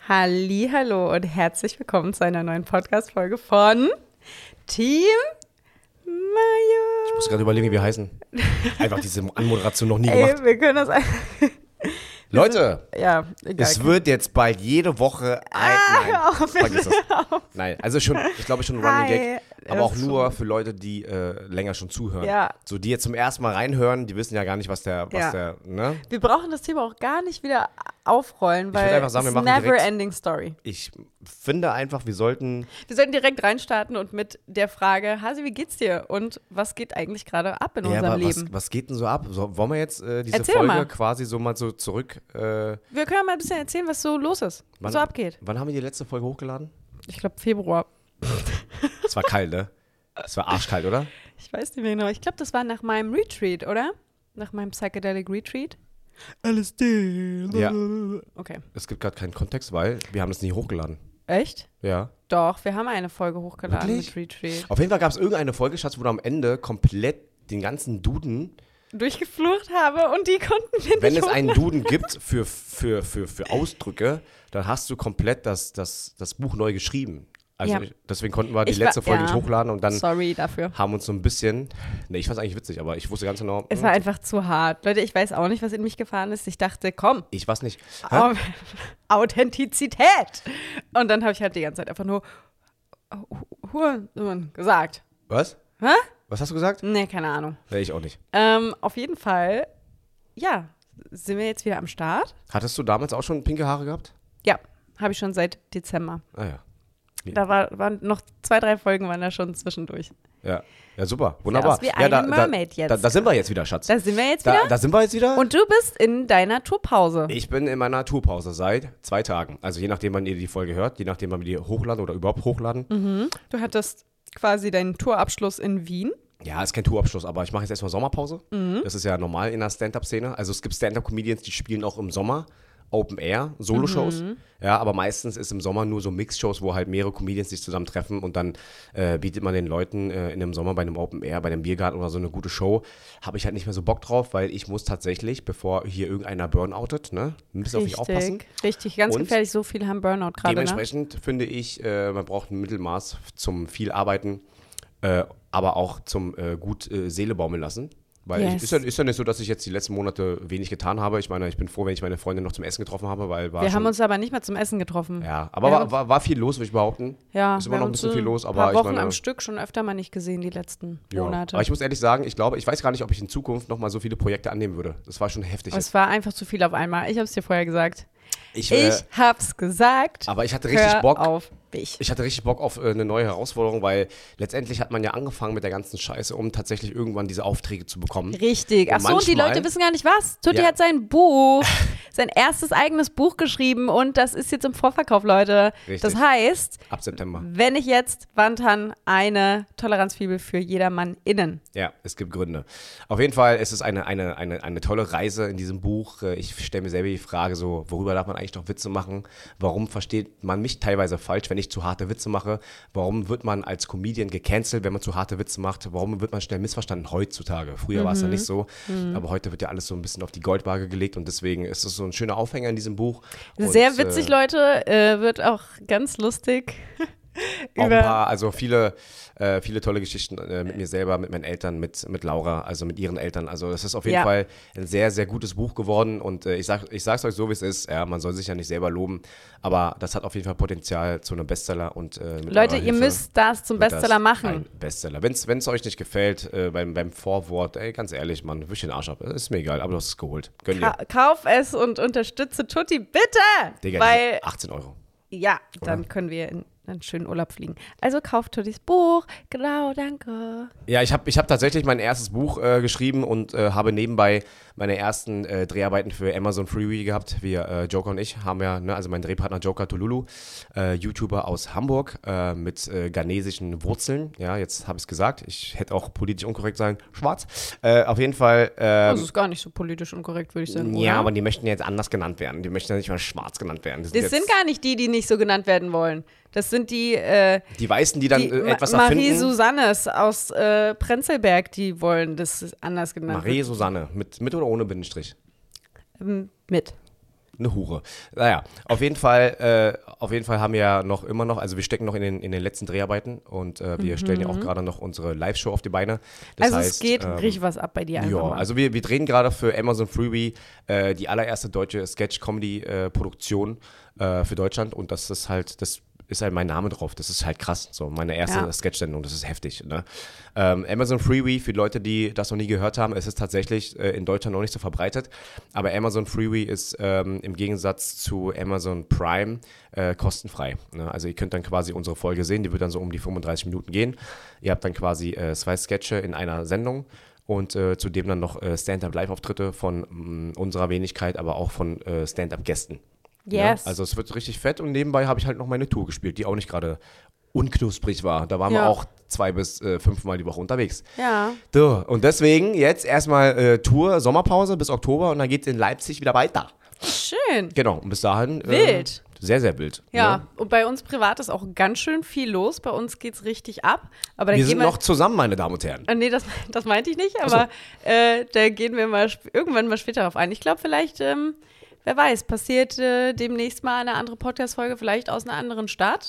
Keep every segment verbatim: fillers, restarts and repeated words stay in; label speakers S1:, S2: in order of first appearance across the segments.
S1: Hallihallo und herzlich willkommen zu einer neuen Podcast-Folge von Team Mayo.
S2: Ich muss gerade überlegen, wie wir heißen. Einfach diese Anmoderation noch nie
S1: Ey,
S2: gemacht.
S1: wir können das einfach.
S2: Leute,
S1: Ja, egal.
S2: es wird jetzt bald jede Woche ein.
S1: Ah,
S2: Nein,
S1: hör auf,
S2: vergiss das.
S1: hör auf.
S2: Nein, also schon, ich glaube schon ein Running
S1: Hi.
S2: Gag, aber
S1: Das
S2: auch
S1: ist
S2: nur
S1: schon-
S2: für Leute, die äh, länger schon zuhören.
S1: Ja.
S2: So, die jetzt zum ersten Mal reinhören, die wissen ja gar nicht, was der, was
S1: Ja.
S2: der, ne?
S1: Wir brauchen das Thema auch gar nicht wieder aufrollen, weil
S2: würde einfach sagen, wir
S1: es
S2: machen
S1: never
S2: direkt-
S1: ending story.
S2: Ich finde einfach, wir sollten,
S1: Wir sollten direkt reinstarten und mit der Frage, Hasi, wie geht's dir und was geht eigentlich gerade ab in
S2: ja,
S1: unserem
S2: aber was,
S1: Leben?
S2: was geht denn so ab? So, wollen wir jetzt äh, diese
S1: Erzähl
S2: Folge
S1: mal.
S2: quasi so mal so zurück, äh,
S1: Wir können mal ein bisschen erzählen, was so los ist, was
S2: wann,
S1: so abgeht.
S2: wann haben wir die letzte Folge hochgeladen?
S1: Ich glaube Februar.
S2: Es war kalt, ne? Es war arschkalt, oder?
S1: Ich weiß nicht mehr genau. Ich glaube, das war nach meinem Retreat, oder? Nach meinem Psychedelic Retreat.
S2: L S D.
S1: Ja.
S2: Ja.
S1: Okay.
S2: Es gibt gerade keinen Kontext, weil wir haben das nie hochgeladen.
S1: Echt?
S2: Ja.
S1: Doch, wir haben eine Folge hochgeladen
S2: Wirklich?
S1: mit Retreat.
S2: Auf jeden Fall gab es irgendeine Folge, Schatz, wo du am Ende komplett den ganzen Duden,
S1: Durchgeflucht habe und die konnten wir
S2: wenn
S1: nicht
S2: es einen
S1: hochladen.
S2: Duden gibt für, für, für, für Ausdrücke, dann hast du komplett das, das, das Buch neu geschrieben. Also
S1: Ja.
S2: ich, deswegen konnten wir die
S1: Ich war-
S2: letzte Folge
S1: ja.
S2: nicht hochladen und dann
S1: Sorry dafür.
S2: haben uns so ein bisschen, ne, ich fand es eigentlich witzig, aber ich wusste ganz genau,
S1: Es
S2: hm,
S1: war einfach zu hart. Leute, ich weiß auch nicht, was in mich gefahren ist. Ich dachte, komm,
S2: ich weiß nicht. Hä?
S1: Au- Authentizität. Und dann habe ich halt die ganze Zeit einfach nur Hurensohn gesagt.
S2: Was?
S1: Hä?
S2: Was hast du gesagt?
S1: Nee, keine Ahnung.
S2: Nee, ich auch nicht.
S1: Ähm, auf jeden Fall, ja, sind wir jetzt wieder am Start?
S2: Hattest du damals auch schon pinke Haare gehabt?
S1: Ja, habe ich schon seit Dezember.
S2: Ah ja.
S1: Da war, waren noch zwei, drei Folgen waren da schon zwischendurch.
S2: Ja, ja super, wunderbar.
S1: aus wie
S2: ja,
S1: eine
S2: da,
S1: Mermaid
S2: da,
S1: jetzt.
S2: Da, da sind wir jetzt wieder, Schatz.
S1: Da sind wir jetzt
S2: Da,
S1: wieder.
S2: da sind wir jetzt wieder.
S1: Und du bist in deiner Tourpause.
S2: Ich bin in meiner Tourpause seit zwei Tagen. Also je nachdem, wann ihr die Folge hört, je nachdem, wann wir die hochladen oder überhaupt hochladen.
S1: Du hattest quasi deinen Tourabschluss in Wien.
S2: Ja, ist kein Tourabschluss, aber ich mache jetzt erstmal Sommerpause.
S1: Mhm.
S2: Das ist ja normal in der Stand-Up-Szene. Also es gibt Stand-Up-Comedians, die spielen auch im Sommer Open Air, Solo-Shows.
S1: Mhm.
S2: Ja, aber meistens ist im Sommer nur so Mix-Shows, wo halt mehrere Comedians sich zusammen treffen und dann äh, bietet man den Leuten äh, in dem Sommer bei einem Open Air, bei einem Biergarten oder so eine gute Show. Habe ich halt nicht mehr so Bock drauf, weil ich muss tatsächlich, bevor hier irgendeiner burnoutet, ne, ein bisschen auf mich aufpassen.
S1: richtig, ganz
S2: Und
S1: gefährlich. So viele haben Burnout gerade, ne?
S2: Dementsprechend finde ich, äh, man braucht ein Mittelmaß zum viel Arbeiten, äh, aber auch zum äh, gut äh, Seele baumeln lassen. Weil
S1: Yes.
S2: ich, ist, ja, ist ja nicht so, dass ich jetzt die letzten Monate wenig getan habe. Ich meine, ich bin froh, wenn ich meine Freundin noch zum Essen getroffen habe, weil war
S1: Wir
S2: schon,
S1: haben uns aber nicht mal zum Essen getroffen.
S2: ja, aber
S1: Wir
S2: war,
S1: haben-
S2: war, war viel los, würde ich behaupten.
S1: Ja,
S2: Ist immer
S1: wir
S2: noch
S1: haben
S2: ein bisschen
S1: uns
S2: viel los,
S1: ein
S2: aber
S1: paar
S2: ich
S1: Wochen
S2: meine,
S1: am Stück schon öfter mal nicht gesehen, die letzten
S2: ja.
S1: Monate.
S2: Aber ich muss ehrlich sagen, ich glaube, ich weiß gar nicht, ob ich in Zukunft noch mal so viele Projekte annehmen würde. Das war schon heftig.
S1: es war einfach zu viel auf einmal. Ich habe es dir vorher gesagt.
S2: Ich, äh,
S1: Ich hab's gesagt.
S2: aber ich hatte richtig
S1: Hör
S2: Bock.
S1: auf dich.
S2: Ich hatte richtig Bock auf äh, eine neue Herausforderung, weil letztendlich hat man ja angefangen mit der ganzen Scheiße, um tatsächlich irgendwann diese Aufträge zu bekommen.
S1: Richtig. Ach
S2: Und
S1: so, und die
S2: manchmal-
S1: Leute wissen gar nicht was. Tutti
S2: Ja.
S1: hat sein Buch, sein erstes eigenes Buch geschrieben und das ist jetzt im Vorverkauf, Leute.
S2: Richtig.
S1: Das heißt,
S2: Ab September.
S1: wenn ich jetzt Wandhan eine Toleranzfibel für jedermann innen.
S2: Ja, es gibt Gründe. Auf jeden Fall ist es eine, eine, eine, eine tolle Reise in diesem Buch. Äh, Ich stelle mir selber die Frage so, worüber darf man eigentlich noch Witze machen? Warum versteht man mich teilweise falsch, wenn ich zu harte Witze mache? Warum wird man als Comedian gecancelt, wenn man zu harte Witze macht? Warum wird man schnell missverstanden heutzutage? Früher war es ja nicht so, aber heute wird ja alles so ein bisschen auf die Goldwaage gelegt und deswegen ist es so ein schöner Aufhänger in diesem Buch. Und,
S1: Sehr witzig,
S2: äh,
S1: Leute. Äh, wird auch ganz lustig.
S2: Auch ein
S1: Über-
S2: paar, also viele, äh, viele tolle Geschichten äh, mit mir selber, mit meinen Eltern, mit, mit Laura, also mit ihren Eltern. Also es ist auf jeden
S1: Ja.
S2: Fall ein sehr, sehr gutes Buch geworden und äh, ich sag, ich sag's euch so, wie es ist. Ja, man soll sich ja nicht selber loben, aber das hat auf jeden Fall Potenzial zu einem Bestseller und äh, mit
S1: Leute,
S2: eurer
S1: ihr
S2: Hilfe
S1: müsst das zum
S2: wird
S1: Bestseller
S2: das
S1: machen.
S2: Ein Bestseller. Wenn es euch nicht gefällt, äh, beim, beim Vorwort, ey, ganz ehrlich, Mann, wisch den Arsch ab. Ist mir egal, aber du hast es geholt. Gönn dir.
S1: Ka kauf es und unterstütze Tutti, bitte!
S2: Digga,
S1: Weil,
S2: diese achtzehn Euro.
S1: ja, dann
S2: Oder?
S1: können wir in einen schönen Urlaub fliegen. Also kauft Tuttis Buch. Genau, danke.
S2: Ja, ich habe ich hab tatsächlich mein erstes Buch äh, geschrieben und äh, habe nebenbei meine ersten äh, Dreharbeiten für Amazon Freeview gehabt. Wir, äh, Joker und ich, haben ja, ne, also mein Drehpartner Joker Tululu, äh, YouTuber aus Hamburg äh, mit äh, ghanesischen Wurzeln. Ja, jetzt habe ich es gesagt. Ich hätte auch politisch unkorrekt sagen, schwarz. Äh, auf jeden Fall. Ähm,
S1: Das ist gar nicht so politisch unkorrekt, würde ich sagen.
S2: ja,
S1: oder?
S2: aber die möchten ja jetzt anders genannt werden. Die möchten ja nicht mal schwarz genannt werden. Die
S1: Das
S2: jetzt,
S1: sind gar nicht die, die nicht so genannt werden wollen. Das sind die, äh,
S2: die Weißen, die dann
S1: die
S2: äh, etwas
S1: Ma
S2: erfinden.
S1: Marie Susannes aus äh, Prenzlberg, die wollen, dass es anders genannt
S2: Marie
S1: wird.
S2: Susanne, mit, mit oder ohne Bindestrich?
S1: Ähm, mit.
S2: eine Hure. Naja, auf jeden Fall, äh, auf jeden Fall haben wir ja noch immer noch, also wir stecken noch in den, in den letzten Dreharbeiten und äh, wir mhm. stellen ja auch gerade noch unsere Live-Show auf die Beine. Das
S1: also
S2: heißt,
S1: es geht
S2: ähm,
S1: richtig was ab bei dir einfach
S2: Ja,
S1: mal.
S2: also wir, wir drehen gerade für Amazon Freebie äh, die allererste deutsche Sketch-Comedy-Produktion äh, für Deutschland und das ist halt, das ist halt mein Name drauf. Das ist halt krass. So, meine erste ja. Sketch-Sendung, das ist heftig. Ne? Ähm, Amazon Freebie, für die Leute, die das noch nie gehört haben, es ist tatsächlich äh, in Deutschland noch nicht so verbreitet. Aber Amazon Freebie ist ähm, im Gegensatz zu Amazon Prime äh, kostenfrei. Ne? Also ihr könnt dann quasi unsere Folge sehen, die wird dann so um die fünfunddreißig Minuten gehen. Ihr habt dann quasi äh, zwei Sketche in einer Sendung. Und äh, zudem dann noch äh, Stand-Up-Live-Auftritte von mh, unserer Wenigkeit, aber auch von äh, Stand-Up-Gästen.
S1: Yes.
S2: Ja, also es wird richtig fett und nebenbei habe ich halt noch meine Tour gespielt, die auch nicht gerade unknusprig war. Da waren
S1: ja.
S2: wir auch zwei bis äh, fünfmal die Woche unterwegs.
S1: Ja.
S2: So, und deswegen jetzt erstmal äh, Tour, Sommerpause bis Oktober und dann geht es in Leipzig wieder weiter.
S1: Schön.
S2: Genau, und bis dahin. Äh,
S1: wild.
S2: Sehr, sehr wild.
S1: Ja,
S2: ne?
S1: Und bei uns privat ist auch ganz schön viel los. Bei uns geht es richtig ab. Aber dann
S2: wir
S1: gehen
S2: sind
S1: wir
S2: noch zusammen, meine Damen und Herren.
S1: Äh, nee, das, das meinte ich nicht, aber so. äh, da gehen wir mal sp- irgendwann mal später darauf ein. Ich glaube, vielleicht, ähm, wer weiß, passiert äh, demnächst mal eine andere Podcast-Folge, vielleicht aus einer anderen Stadt.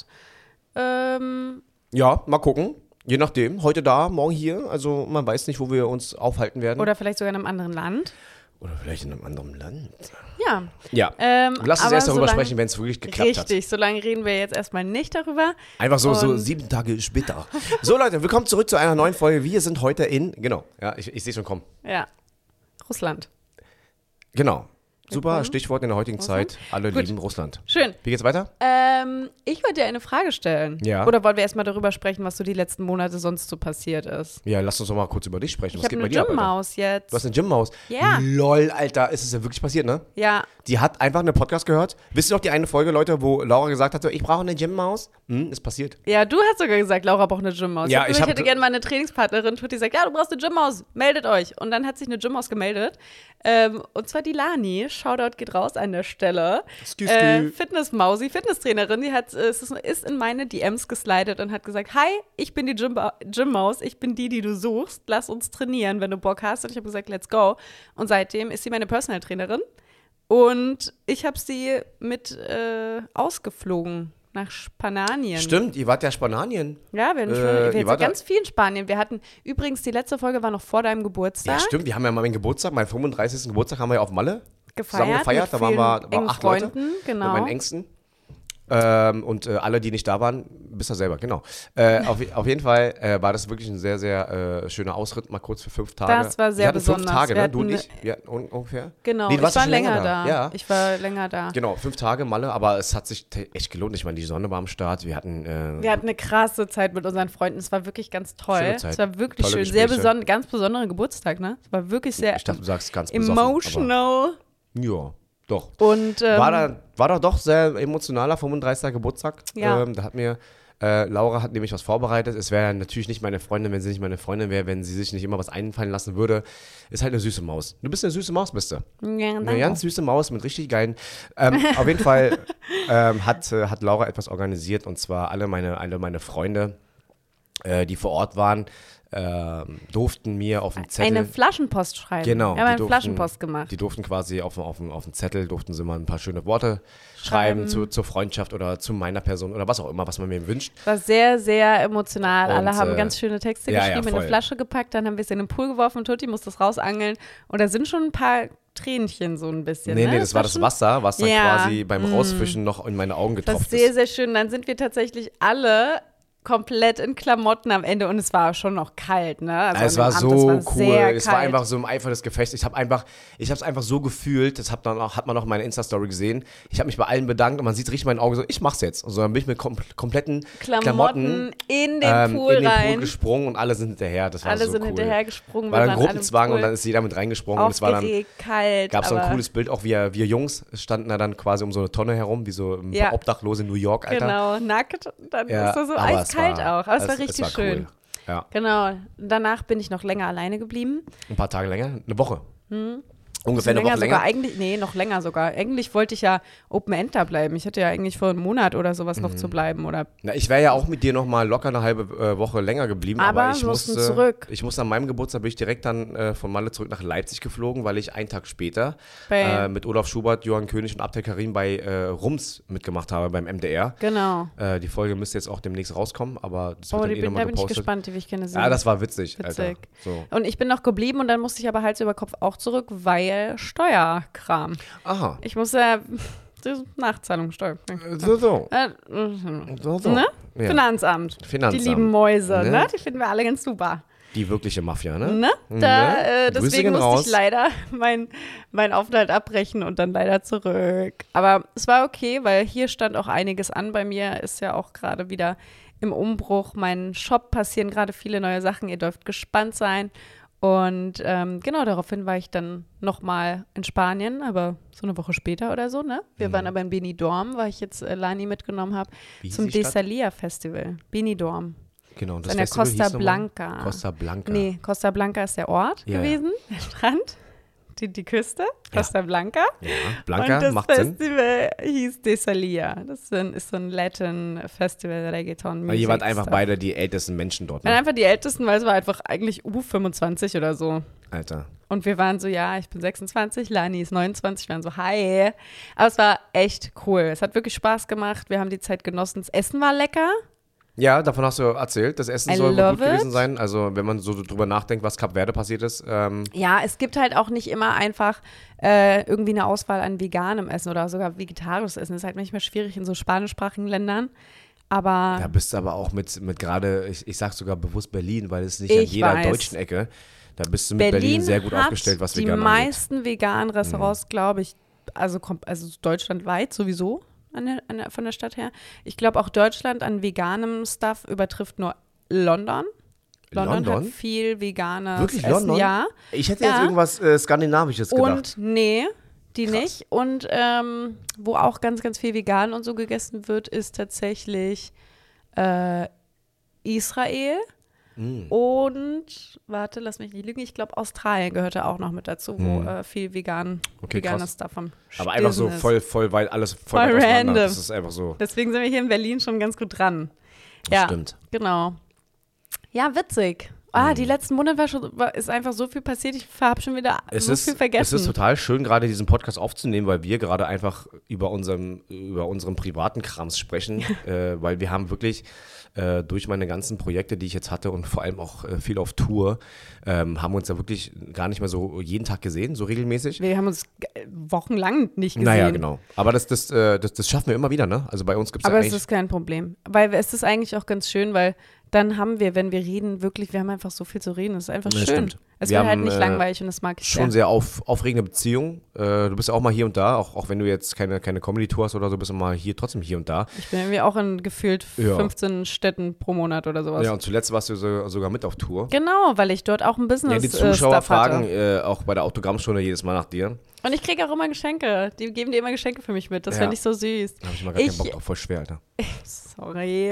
S1: Ähm,
S2: ja, mal gucken. Je nachdem. Heute da, morgen hier. Also man weiß nicht, wo wir uns aufhalten werden.
S1: Oder vielleicht sogar in einem anderen Land.
S2: Oder vielleicht in einem anderen Land.
S1: Ja.
S2: Ja.
S1: Ähm,
S2: Lass uns erst darüber
S1: solange,
S2: sprechen, wenn es wirklich geklappt
S1: richtig,
S2: hat.
S1: Richtig, solange reden wir jetzt erstmal nicht darüber.
S2: Einfach so,
S1: Und
S2: so sieben Tage später. So Leute, willkommen zurück zu einer neuen Folge. Wir sind heute in, genau, ja, ich, ich sehe schon kommen.
S1: Ja, Russland.
S2: Genau. Super Stichwort in der heutigen
S1: Russland?
S2: Zeit. Alle
S1: Gut.
S2: lieben Russland.
S1: Schön.
S2: Wie geht's weiter?
S1: Ähm, ich wollte dir eine Frage stellen.
S2: Ja.
S1: Oder wollen wir erstmal darüber sprechen, was so die letzten Monate sonst so passiert ist?
S2: Ja, lass uns doch mal kurz über dich sprechen.
S1: Ich
S2: Was
S1: habe
S2: geht
S1: eine
S2: bei dir ab, Alter?
S1: Gymmaus jetzt.
S2: Du hast eine Gymmaus?
S1: Ja.
S2: Lol, Alter, ist es ja wirklich passiert, ne?
S1: Ja.
S2: Die hat einfach einen Podcast gehört. Wisst ihr noch die eine Folge, Leute, wo Laura gesagt hat, so, ich brauche eine Gymmaus? Hm, ist passiert.
S1: Ja, du hast sogar gesagt, Laura braucht eine Gymmaus.
S2: Ja,
S1: ich,
S2: ich
S1: ich
S2: hab-
S1: hätte gerne mal eine Trainingspartnerin, die gesagt, ja, du brauchst eine Gymmaus, meldet euch. Und dann hat sich eine Gymmaus gemeldet. Ähm, und zwar die Lani, Shoutout geht raus an der Stelle.
S2: Skü, skü.
S1: Äh, Fitnessmausi, Fitnesstrainerin, die hat, äh, es ist, ist in meine D Ms geslidet und hat gesagt, hi, ich bin die Gym- Gymmaus, ich bin die, die du suchst, lass uns trainieren, wenn du Bock hast. Und ich habe gesagt, let's go. Und seitdem ist sie meine Personal Trainerin. Und ich habe sie mit äh, ausgeflogen nach Spanien.
S2: Stimmt, ihr wart ja Spanien.
S1: Ja, wir,
S2: Äh,
S1: äh, wir
S2: die
S1: waren
S2: war
S1: ja ganz viel in Spanien. Wir hatten, übrigens, die letzte Folge war noch vor deinem Geburtstag.
S2: Ja, stimmt, wir haben ja mal meinen Geburtstag, meinen fünfunddreißigsten Geburtstag haben wir ja auf Malle
S1: Gefeiert,
S2: zusammen gefeiert.
S1: mit
S2: Da waren wir
S1: vielen
S2: waren
S1: engen
S2: acht
S1: Freunden,
S2: Leute
S1: genau.
S2: mit meinen Ängsten. Ähm, und äh, alle, die nicht da waren, bist du selber, genau. Äh, auf, auf jeden Fall äh, war das wirklich ein sehr, sehr äh, schöner Ausritt, mal kurz für fünf Tage.
S1: Das war sehr
S2: wir hatten
S1: besonders.
S2: fünf Tage,
S1: Wir
S2: ne? Du und
S1: hatten-
S2: ich, wir hatten un ungefähr.
S1: Genau,
S2: Nee, du warst
S1: ich war
S2: schon
S1: länger da.
S2: Ja,
S1: Ich war länger da.
S2: genau, fünf Tage Malle, aber es hat sich te- echt gelohnt. Ich meine, die Sonne war am Start, wir hatten äh,
S1: Wir hatten eine krasse Zeit mit unseren Freunden. Es war wirklich ganz toll.
S2: Schöne Zeit.
S1: Es war wirklich
S2: Tolle
S1: schön. Sehr
S2: Gespräche.
S1: beson ganz besonderer Geburtstag, ne? Es war wirklich sehr
S2: ich dachte, du sagst ganz besoffen,
S1: emotional.
S2: aber, ja, doch.
S1: Und ähm,
S2: War da, war da doch sehr emotionaler fünfunddreißigster Geburtstag.
S1: Ja.
S2: Ähm, da hat mir, äh, Laura hat nämlich was vorbereitet. Es wäre natürlich nicht meine Freundin, wenn sie nicht meine Freundin wäre, wenn sie sich nicht immer was einfallen lassen würde. Ist halt eine süße Maus. Du bist eine süße Maus, bist du.
S1: ja,
S2: Eine
S1: danke.
S2: ganz süße Maus mit richtig geilen. Ähm, auf jeden Fall ähm, hat, äh, hat Laura etwas organisiert und zwar alle meine, alle meine Freunde, äh, die vor Ort waren, ähm, durften mir auf dem Zettel.
S1: Eine Flaschenpost schreiben.
S2: Genau.
S1: Wir haben
S2: die
S1: eine
S2: durften-
S1: Flaschenpost gemacht.
S2: Die durften quasi auf, auf, auf dem Zettel, durften sie mal ein paar schöne Worte schreiben,
S1: Schreiben.
S2: zu, zur Freundschaft oder zu meiner Person oder was auch immer, was man mir wünscht.
S1: War sehr, sehr emotional.
S2: Und,
S1: Alle haben
S2: äh,
S1: ganz schöne Texte
S2: ja, ja,
S1: geschrieben, in eine
S2: voll.
S1: Flasche gepackt, dann haben wir es in den Pool geworfen, Tutti musste es rausangeln. Und da sind schon ein paar Tränchen so ein bisschen.
S2: Nee,
S1: ne?
S2: nee, das war das
S1: schon-
S2: Wasser, was dann
S1: Ja.
S2: quasi beim Rausfischen noch in meine Augen
S1: Das war
S2: getropft
S1: sehr,
S2: ist.
S1: sehr schön. Dann sind wir tatsächlich alle komplett in Klamotten am Ende und es war schon noch kalt, ne? Also
S2: Es
S1: an
S2: war
S1: dem
S2: so
S1: Abend, das war
S2: cool.
S1: sehr
S2: Es war
S1: kalt.
S2: einfach so im Eifer des Gefechts. Ich habe einfach, ich habe es einfach so gefühlt. Das hat, dann auch, hat man auch in meiner Insta-Story gesehen. Ich habe mich bei allen bedankt und man sieht richtig in meinen Augen so, ich mach's jetzt. Und so dann bin ich mit kom kompletten
S1: Klamotten,
S2: Klamotten
S1: in den
S2: ähm,
S1: Pool
S2: in den
S1: rein.
S2: Pool gesprungen und alle sind hinterher. Das war
S1: Alle
S2: so
S1: sind
S2: cool.
S1: hinterher gesprungen.
S2: War
S1: wir
S2: dann
S1: waren alle im
S2: Gruppenzwang und
S1: Pool.
S2: dann ist jeder mit reingesprungen und es war dann
S1: Aufgeregt, kalt.
S2: gab es so ein
S1: aber-
S2: cooles Bild, auch wir, wir Jungs standen da dann quasi um so eine Tonne herum, wie so ein
S1: Ja.
S2: paar Obdachlose in New York, Alter.
S1: Genau, nackt. Dann
S2: Ja,
S1: ist er so
S2: aber es
S1: eiskalt
S2: war-
S1: auch. Aber es
S2: es-
S1: war
S2: es
S1: richtig
S2: war
S1: schön.
S2: cool. Ja,
S1: Genau. Danach bin ich noch länger alleine geblieben.
S2: ein paar Tage länger, eine Woche.
S1: Hm.
S2: Ungefähr eine
S1: länger
S2: Woche länger?
S1: Sogar eigentlich, nee, noch länger sogar. Eigentlich wollte ich ja Open End da bleiben. Ich hatte ja eigentlich vor einem Monat oder sowas noch zu bleiben. Oder
S2: Na, ich wäre ja auch mit dir noch mal locker eine halbe äh, Woche länger geblieben.
S1: Aber
S2: Aber, ich
S1: wir mussten
S2: musste
S1: zurück.
S2: Ich musste an meinem Geburtstag, bin ich direkt dann äh, von Malle zurück nach Leipzig geflogen, weil ich einen Tag später
S1: Bei-
S2: äh, mit Olaf Schubert, Johann König und Abdel Karim bei äh, Rums mitgemacht habe, beim M D R.
S1: genau.
S2: Äh, die Folge müsste jetzt auch demnächst rauskommen, aber das wird
S1: Oh,
S2: dann
S1: die
S2: eh
S1: bin,
S2: nochmal
S1: da bin ich
S2: gepostet.
S1: gespannt, die will ich gerne sehen.
S2: Ja, das war witzig, Alter.
S1: Witzig.
S2: So.
S1: Und ich bin noch geblieben und dann musste ich aber Hals über Kopf auch zurück, weil Steuerkram.
S2: Aha.
S1: Ich muss ja das ist Nachzahlung, Steuer.
S2: So, so.
S1: Äh,
S2: so, so.
S1: ne?
S2: Ja.
S1: Finanzamt.
S2: Finanzamt.
S1: Die lieben Mäuse,
S2: Ne?
S1: ne? Die finden wir alle ganz super.
S2: Die wirkliche Mafia, ne?
S1: Ne? Da,
S2: Ne?
S1: äh,
S2: Grüße
S1: deswegen
S2: gehen
S1: musste
S2: raus.
S1: ich leider meinen mein Aufenthalt abbrechen und dann leider zurück. Aber es war okay, weil hier stand auch einiges an. Bei mir ist ja auch gerade wieder im Umbruch. Mein Shop passieren gerade viele neue Sachen. Ihr dürft gespannt sein. Und ähm, genau, daraufhin war ich dann nochmal in Spanien, aber so eine Woche später oder so, ne? Wir
S2: Mhm.
S1: waren aber in Benidorm, weil ich jetzt äh, Lani mitgenommen habe,
S2: Wie hieß
S1: zum
S2: die Stadt?
S1: Desalia Festival. Benidorm.
S2: Genau, das
S1: an der
S2: Festival
S1: Costa
S2: hieß nochmal
S1: Blanca.
S2: Costa Blanca.
S1: Nee, Costa Blanca ist der Ort
S2: Ja, ja.
S1: gewesen, der Strand, die, die Küste, Costa Blanca.
S2: Ja,
S1: Und
S2: Blanca
S1: das
S2: macht Sinn.
S1: Festival hieß Desalia. Das ist, ein, ist so ein Latin-Festival, Reggaeton,
S2: Weil ihr wart einfach
S1: Stuff.
S2: beide die ältesten Menschen dort,
S1: Wir waren
S2: ne?
S1: einfach die Ältesten, weil es war einfach eigentlich U fünfundzwanzig oder so.
S2: Alter.
S1: Und wir waren so, ja, ich bin sechsundzwanzig, Lani ist neunundzwanzig, wir waren so, hi. Aber es war echt cool. Es hat wirklich Spaß gemacht. Wir haben die Zeit genossen. Das Essen war lecker.
S2: Ja, davon hast du erzählt. Das Essen
S1: I
S2: soll wohl
S1: love
S2: gut gewesen
S1: it.
S2: sein. Also, wenn man so drüber nachdenkt, was Kap Verde passiert ist. Ähm,
S1: Ja, es gibt halt auch nicht immer einfach äh, irgendwie eine Auswahl an veganem Essen oder sogar vegetarisches Essen. Das ist halt manchmal schwierig in so spanischsprachigen Ländern. Aber
S2: da bist du aber auch mit, mit gerade, ich, ich sag sogar bewusst Berlin, weil es nicht an
S1: Ich
S2: jeder
S1: weiß.
S2: deutschen Ecke. Da bist du mit Berlin,
S1: Berlin
S2: sehr gut
S1: hat
S2: aufgestellt, was
S1: die
S2: vegan angeht.
S1: meisten veganen Restaurants, glaube ich, also, kommt, also deutschlandweit sowieso an der, an der, von der Stadt her. Ich glaube auch Deutschland an veganem Stuff übertrifft nur London. London,
S2: London?
S1: hat viel veganes
S2: Wirklich
S1: Essen,
S2: London?
S1: ja.
S2: Ich hätte
S1: Ja.
S2: jetzt irgendwas äh, Skandinavisches gedacht.
S1: Und nee, die
S2: Krass.
S1: nicht. Und ähm, wo auch ganz, ganz viel vegan und so gegessen wird, ist tatsächlich äh, Israel.
S2: Mm.
S1: Und, warte, lass mich nicht lügen, ich glaube Australien gehörte auch noch mit dazu, wo
S2: Hm.
S1: äh, viel vegan,
S2: Okay,
S1: veganes
S2: krass.
S1: Stuff am
S2: Aber einfach so
S1: Stillen ist.
S2: voll, voll weit, alles voll,
S1: Voll
S2: weit auseinander.
S1: random.
S2: Das ist einfach so.
S1: Deswegen sind wir hier in Berlin schon ganz gut dran.
S2: Das
S1: Ja,
S2: stimmt.
S1: genau. Ja, witzig. Ah, die letzten Monate war schon, war, ist einfach so viel passiert, ich habe schon wieder
S2: Es
S1: so
S2: ist,
S1: viel vergessen.
S2: es ist total schön, gerade diesen Podcast aufzunehmen, weil wir gerade einfach über unseren, über unseren privaten Krams sprechen, äh, weil wir haben wirklich äh, durch meine ganzen Projekte, die ich jetzt hatte und vor allem auch äh, viel auf Tour, ähm, haben wir uns ja wirklich gar nicht mehr so jeden Tag gesehen, so regelmäßig.
S1: Wir haben uns g- wochenlang nicht gesehen.
S2: Naja, genau. Aber das, das, äh, das, das schaffen wir immer wieder, ne? Also bei uns gibt es ja
S1: Aber es
S2: eigentlich...
S1: ist kein Problem. Weil es ist eigentlich auch ganz schön, weil dann haben wir, wenn wir reden, wirklich, wir haben einfach so viel zu reden. Es ist einfach
S2: Das
S1: schön.
S2: stimmt.
S1: Es
S2: Wir
S1: wird halt
S2: haben,
S1: nicht
S2: äh,
S1: langweilig und das mag ich
S2: Schon
S1: sehr.
S2: sehr auf, aufregende Beziehung. Äh, du bist ja auch mal hier und da, auch, auch wenn du jetzt keine, keine Comedy-Tour hast oder so, bist du mal hier, trotzdem hier und da.
S1: Ich bin irgendwie auch in gefühlt
S2: Ja.
S1: fünfzehn Städten pro Monat oder sowas.
S2: Ja, und zuletzt warst du so, sogar mit auf Tour.
S1: Genau, weil ich dort auch ein Business
S2: Ja, die
S1: äh,
S2: Zuschauer
S1: Stuff
S2: fragen
S1: hatte.
S2: äh, auch bei der Autogrammstunde jedes Mal nach dir.
S1: Und ich kriege auch immer Geschenke. Die geben dir immer Geschenke für mich mit. Das
S2: Ja.
S1: finde ich so süß.
S2: Da habe ich mal gar
S1: Ich-
S2: keinen Bock drauf, voll schwer, Alter.
S1: Sorry.